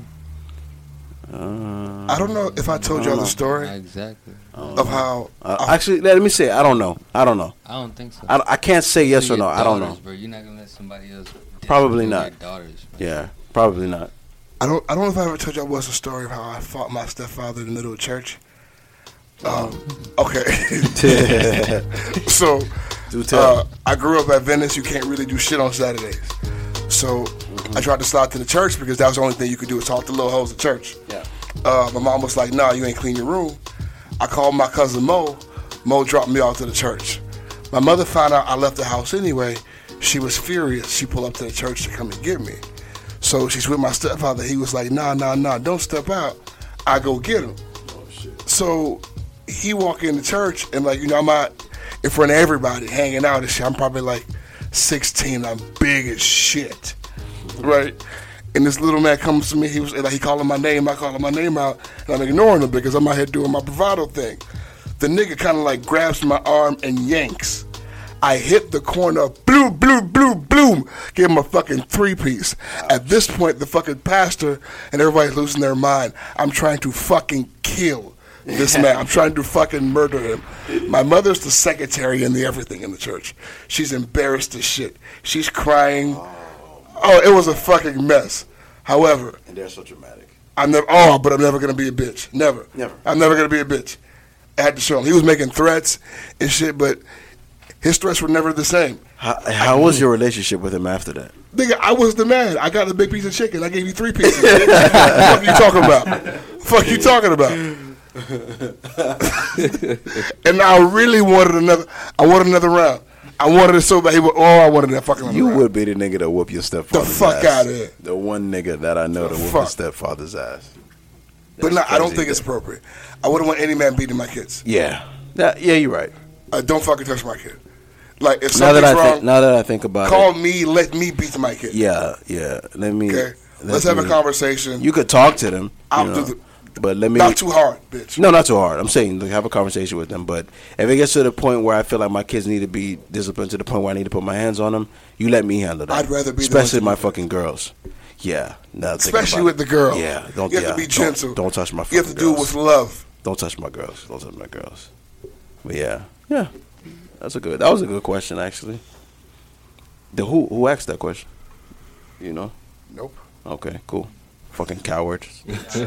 Uh, I don't know if I told y'all the story Exactly. of how. uh, actually, let me say, I don't know. I don't know. I don't think so. I, I can't say yes To or no. your I don't daughters, know. Bro. You're not gonna let somebody else. Probably discipline not. Your daughters, man. Yeah, probably not. I don't. I don't know if I ever told y'all what's the story of how I fought my stepfather in the middle of church. Um, okay. So, Do tell. uh, I grew up at Venice. You can't really do shit on Saturdays. So, I tried to slide to the church because that was the only thing you could do is talk to little hoes at church. Yeah. Uh, my mom was like, "Nah, you ain't clean your room." I called my cousin Mo. Mo dropped me off to the church. My mother found out I left the house anyway. She was furious. She pulled up to the church to come and get me. So she's with my stepfather. He was like, "Nah, nah, nah, don't step out. I go get him." Oh shit. So he walk in the church and like, you know, I'm out in front of everybody hanging out and shit. I'm probably like sixteen. I'm big as shit, right? And this little man comes to me. He was like, he calling my name. I calling my name out, and I'm ignoring him because I'm out here doing my bravado thing. The nigga kind of like grabs my arm and yanks. I hit the corner, bloom, bloom, bloom, bloom. Give him a fucking three piece. At this point, the fucking pastor and everybody's losing their mind. I'm trying to fucking kill this man. I'm trying to fucking murder him. My mother's the secretary and the everything in the church. She's embarrassed as shit. She's crying. Oh, it was a fucking mess. However, And they're so dramatic. I'm never. Oh, but I'm never gonna be a bitch. Never. Never. I'm never gonna be a bitch. I had to show him. He was making threats and shit, but his threats were never the same. How, how was your relationship with him after that? Nigga, I was the man. I got a big piece of chicken. I gave you three pieces. Fuck you talking about? Fuck you talking about? And I really wanted another. I wanted another round. I wanted it so bad. He would. Oh, I wanted that fucking. You round. would be the nigga to whoop your stepfather's The fuck ass. outta here. The one nigga that I know The to whoop fuck. his stepfather's ass. But That's no, I don't crazy. think it's appropriate. I wouldn't want any man beating my kids. Yeah. Yeah, yeah, you're right. Uh, don't fucking touch my kid. Like if Now that something's I wrong, think, now that I think about call it, me. Let me beat my kid. yeah, yeah. Let me. Okay. let Let's have a me- conversation. You could talk to them. I'll you do know. the. But let me Not too hard, bitch. No, not too hard. I'm saying like, have a conversation with them. But if it gets to the point where I feel like my kids need to be disciplined to the point where I need to put my hands on them, you let me handle that. I'd rather be the especially one to my do it. fucking girls. Yeah, now thinking Especially about with it. the girl. Yeah, don't You have yeah, to be don't- gentle. Don't, touch my. You have fucking to do it girls. with love. Don't touch my girls. Don't touch my girls. But yeah, yeah, that's a good. That was a good question actually. The who who asked that question? You know. Nope. Okay, cool. Fucking cowards.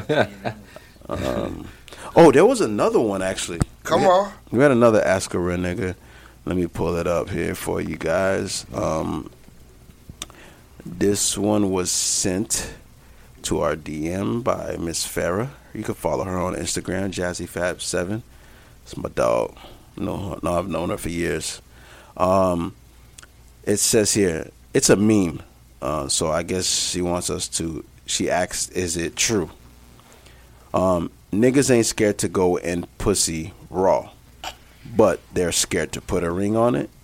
um, oh, there was another one actually. Come we had, on. We had another Ask a Real Nigga. Let me pull it up here for you guys. Um, this one was sent to our D M by Miss Farah. You can follow her on Instagram, JazzyFab seven. It's my dog. No, no, I've known her for years. Um, it says here, it's a meme. Uh, so I guess she wants us to. She asks, "Is it true? Um, niggas ain't scared to go in pussy raw, but they're scared to put a ring on it."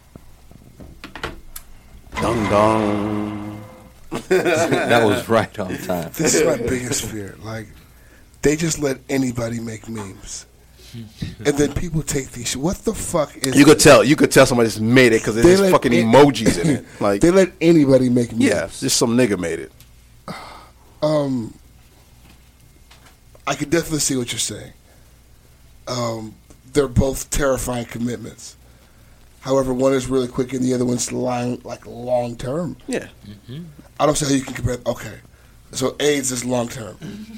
Dong dong. That was right on time. This is my biggest fear. Like, they just let anybody make memes. And then people take these. What the fuck is You could this? tell. You could tell somebody's made it because They there's let fucking it- emojis in it. Like, They let anybody make memes. yeah, just some nigga made it. Um, I could definitely see what you're saying. Um, they're both terrifying commitments. However, one is really quick and the other one's long, like long term. Yeah. I don't see how you can compare. Okay, so AIDS is long term.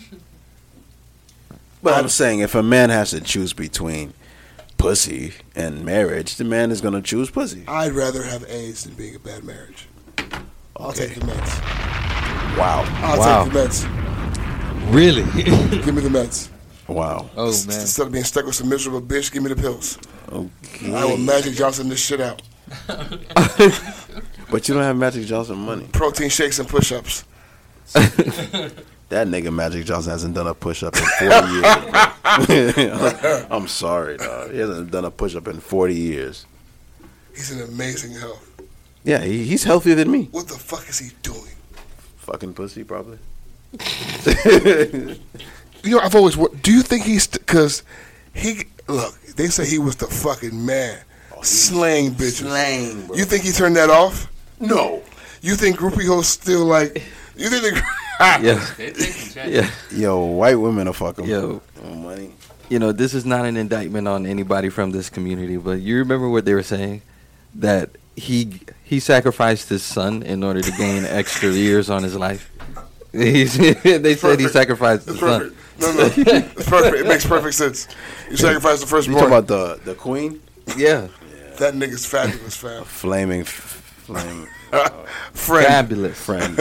But I'm saying if a man has to choose between pussy and marriage, the man is gonna choose pussy. I'd rather have AIDS than being a bad marriage. I'll Okay. take the meds. Wow. I'll Wow. take the meds. Really? Give me the meds. Wow. Oh S- man. Instead of being stuck with some miserable bitch, give me the pills. Okay. I will Magic Johnson this shit out. But you don't have Magic Johnson money. Protein shakes and push-ups. That nigga Magic Johnson hasn't done a push up in forty years. I'm sorry, dog. He hasn't done a push up in forty years. He's in amazing health. Yeah, he, he's healthier than me. What the fuck is he doing? Fucking pussy, probably. You know, I've always. won- Do you think he's because he look? They say he was the fucking man, slaying bitches. Slang, bro. You think he turned that off? No. You think groupie hoes still like? You think they? Yeah, They taking chances. yeah. Yo, white women are fucking. Yo. Oh, money. You know, this is not an indictment on anybody from this community, but you remember what they were saying? That he he sacrificed his son in order to gain extra years on his life. He's, they said he Perfect. sacrificed his It's son. perfect. No, no, it's perfect. It makes perfect sense. You sacrifice the You firstborn. talking about the the queen? Yeah, That nigga's fabulous, fam. Flaming, f- flame Friend. fabulous. friend.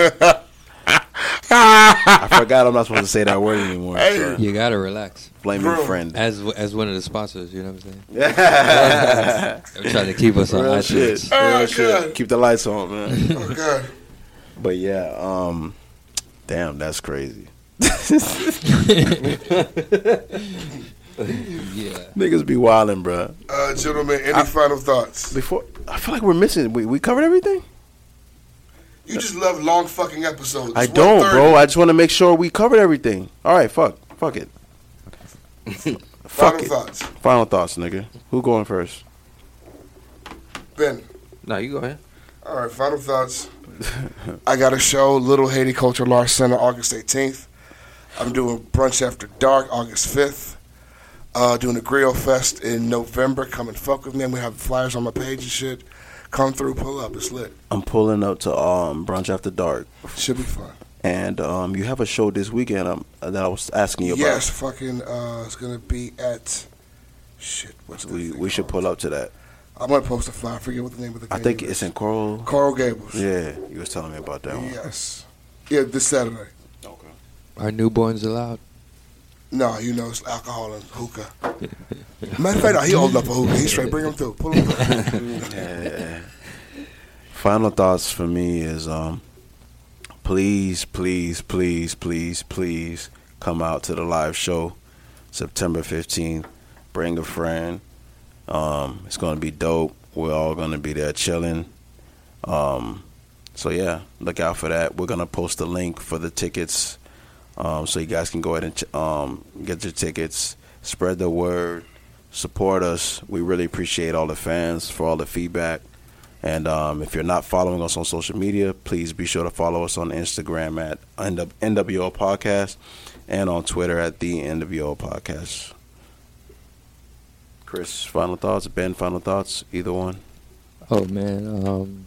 I forgot I'm not supposed to say that word anymore. Hey. so. You gotta relax. Flaming Bro. friend. As as one of the sponsors, you know what I'm saying? Yeah. They're trying to keep us on Real iTunes. shit. Oh, Real shit. God. Keep the lights on, man. Oh God. But yeah, um, damn, that's crazy. Yeah. Niggas be wildin', bro. Uh, gentlemen, any final thoughts? Before, I feel like we're missing. We we covered everything. You just love long fucking episodes. I It's don't, one thirty. bro. I just want to make sure we covered everything. All right, fuck, fuck it. Final Fuck it. thoughts, Final thoughts, nigga. Who going first? Ben. No, you go ahead. All right, final thoughts. I got a show, Little Haiti Culture Arts Center, August eighteenth. I'm doing Brunch After Dark, August fifth. Uh, doing a Grill Fest in November. Come and fuck with me. I'm going to have flyers on my page and shit. Come through, pull up. It's lit. I'm pulling up to um brunch after dark, Should be fun. and um you have a show this weekend. Um, that I was asking you about. Yes, fucking, uh, it's going to be at, shit, what's the we thing we should called? pull up to that. I'm going to post a flyer. I forget what the name of the I game think is. it's in Coral. Coral Gables. Yeah, you was telling me about that one. Yes. Yeah, this Saturday. Okay. Are newborns allowed? No, you know, it's alcohol and hookah. Matter of fact, no, he old enough for hookah. He's straight. Bring him through. Pull him through. Yeah. Final thoughts for me is um, please, please, please, please, please come out to the live show September fifteenth. Bring a friend. Um, it's gonna be dope. We're all gonna be there chilling. Um, so yeah, look out for that. We're gonna post the link for the tickets Um, so you guys can go ahead and ch- um, get your tickets, spread the word, support us. We really appreciate all the fans for all the feedback. And um, if you're not following us on social media, please be sure to follow us on Instagram at N W O Podcast and on Twitter at the N W O Podcast. Chris, final thoughts? Ben, final thoughts? Either one? Oh, man. Um,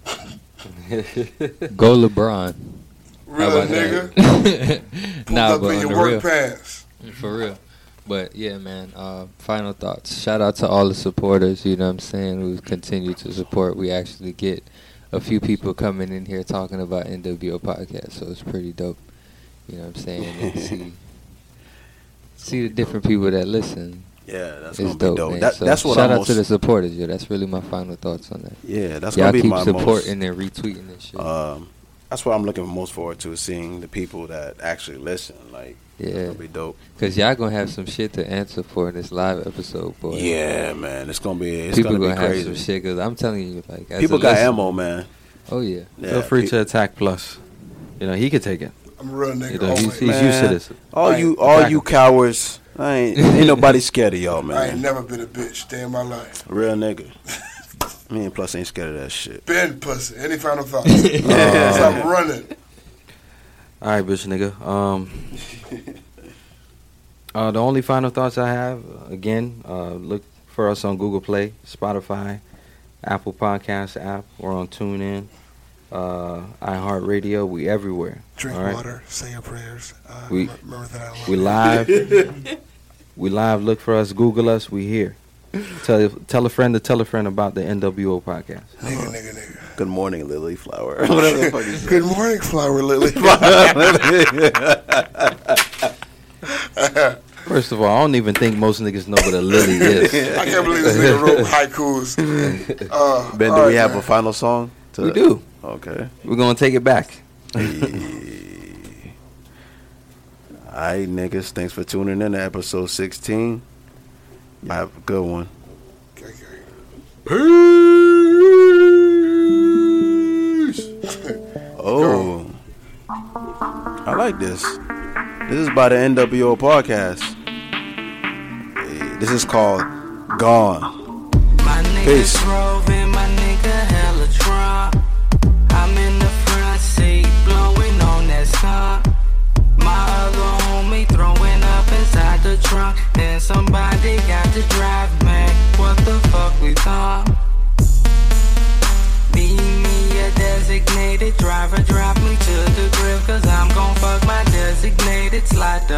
go LeBron. Real How about nigga. that? Pulled Nah, up but in on your the work real. pants. For real. But yeah, man, uh, final thoughts. Shout out to all the supporters, you know what I'm saying, who continue to support. We actually get a few people coming in here talking about N W O Podcast, so it's pretty dope. You know what I'm saying? And see, see the different people that listen. Yeah, that's It's gonna dope, be dope. man. That, So that's what shout I'm out most, to the supporters, yo. That's really my final thoughts on that. Yeah, that's Y'all gonna be keep my supporting most. and retweeting and shit. Um, that's what I'm looking most forward to, is seeing the people that actually listen. Like, Yeah. it's gonna be dope. Cause y'all gonna have some shit to answer for in this live episode, boy. Yeah, man, it's gonna be it's People gonna, gonna, be have crazy. some shit. Cause I'm telling you, like, as People a got listener- ammo, man. Oh yeah. Yeah, Feel free pe- to attack Plus. You know, he could take it. I'm a real nigga. You know, always. he's, he's used to Man, this. All Right. you, all Attack you him. cowards. I ain't, ain't nobody scared of y'all, I ain't man. never been a bitch day in my life. Real nigga. Me and Plus ain't scared of that shit. Ben pussy. Any final thoughts? Stop running. All right, bitch nigga. Um, uh, the only final thoughts I have, again, uh, look for us on Google Play, Spotify, Apple Podcast app. We're on TuneIn, uh, iHeartRadio. We everywhere. Drink all right? water. Say your prayers. Uh, We- remember that I love We you. live. we live. Look for us. Google us. We here. Tell tell a friend to tell a friend about the N W O podcast. Nigga, nigga, nigga. Good morning, Lily Flower. Whatever the fuck you say. Good morning, Flower Lily. First of all, I don't even think most niggas know what a lily is. I can't believe this nigga wrote haikus. Uh, Ben, all do we right, have man. a final song? To We do. Okay. We're gonna take it back. Alright, niggas. Thanks for tuning in to episode sixteen. Have a good one. Okay, okay. Oh. I like this. This is by the N W O podcast. Hey, this is called Gone. My nigga Peace. drove in, my nigga hella drunk. I'm in the front seat, blowing on that sun. My other homie throwing up inside the trunk. Then somebody got to drive, man. What the fuck we thought? Be me a designated driver, drop me to the crib, cause I'm gon' fuck my designated slider.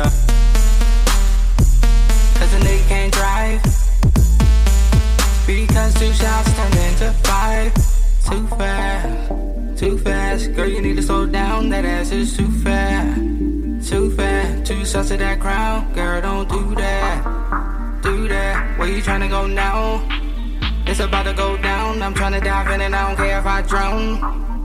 Cause a nigga can't drive. Because two shots turned into five. Too fast, too fast. Girl, you need to slow down, that ass is too fast. Too fast, two shots of that crown. Girl, don't do that, do that. Where you tryna go now? It's about to go down. I'm tryna dive in and I don't care if I drown.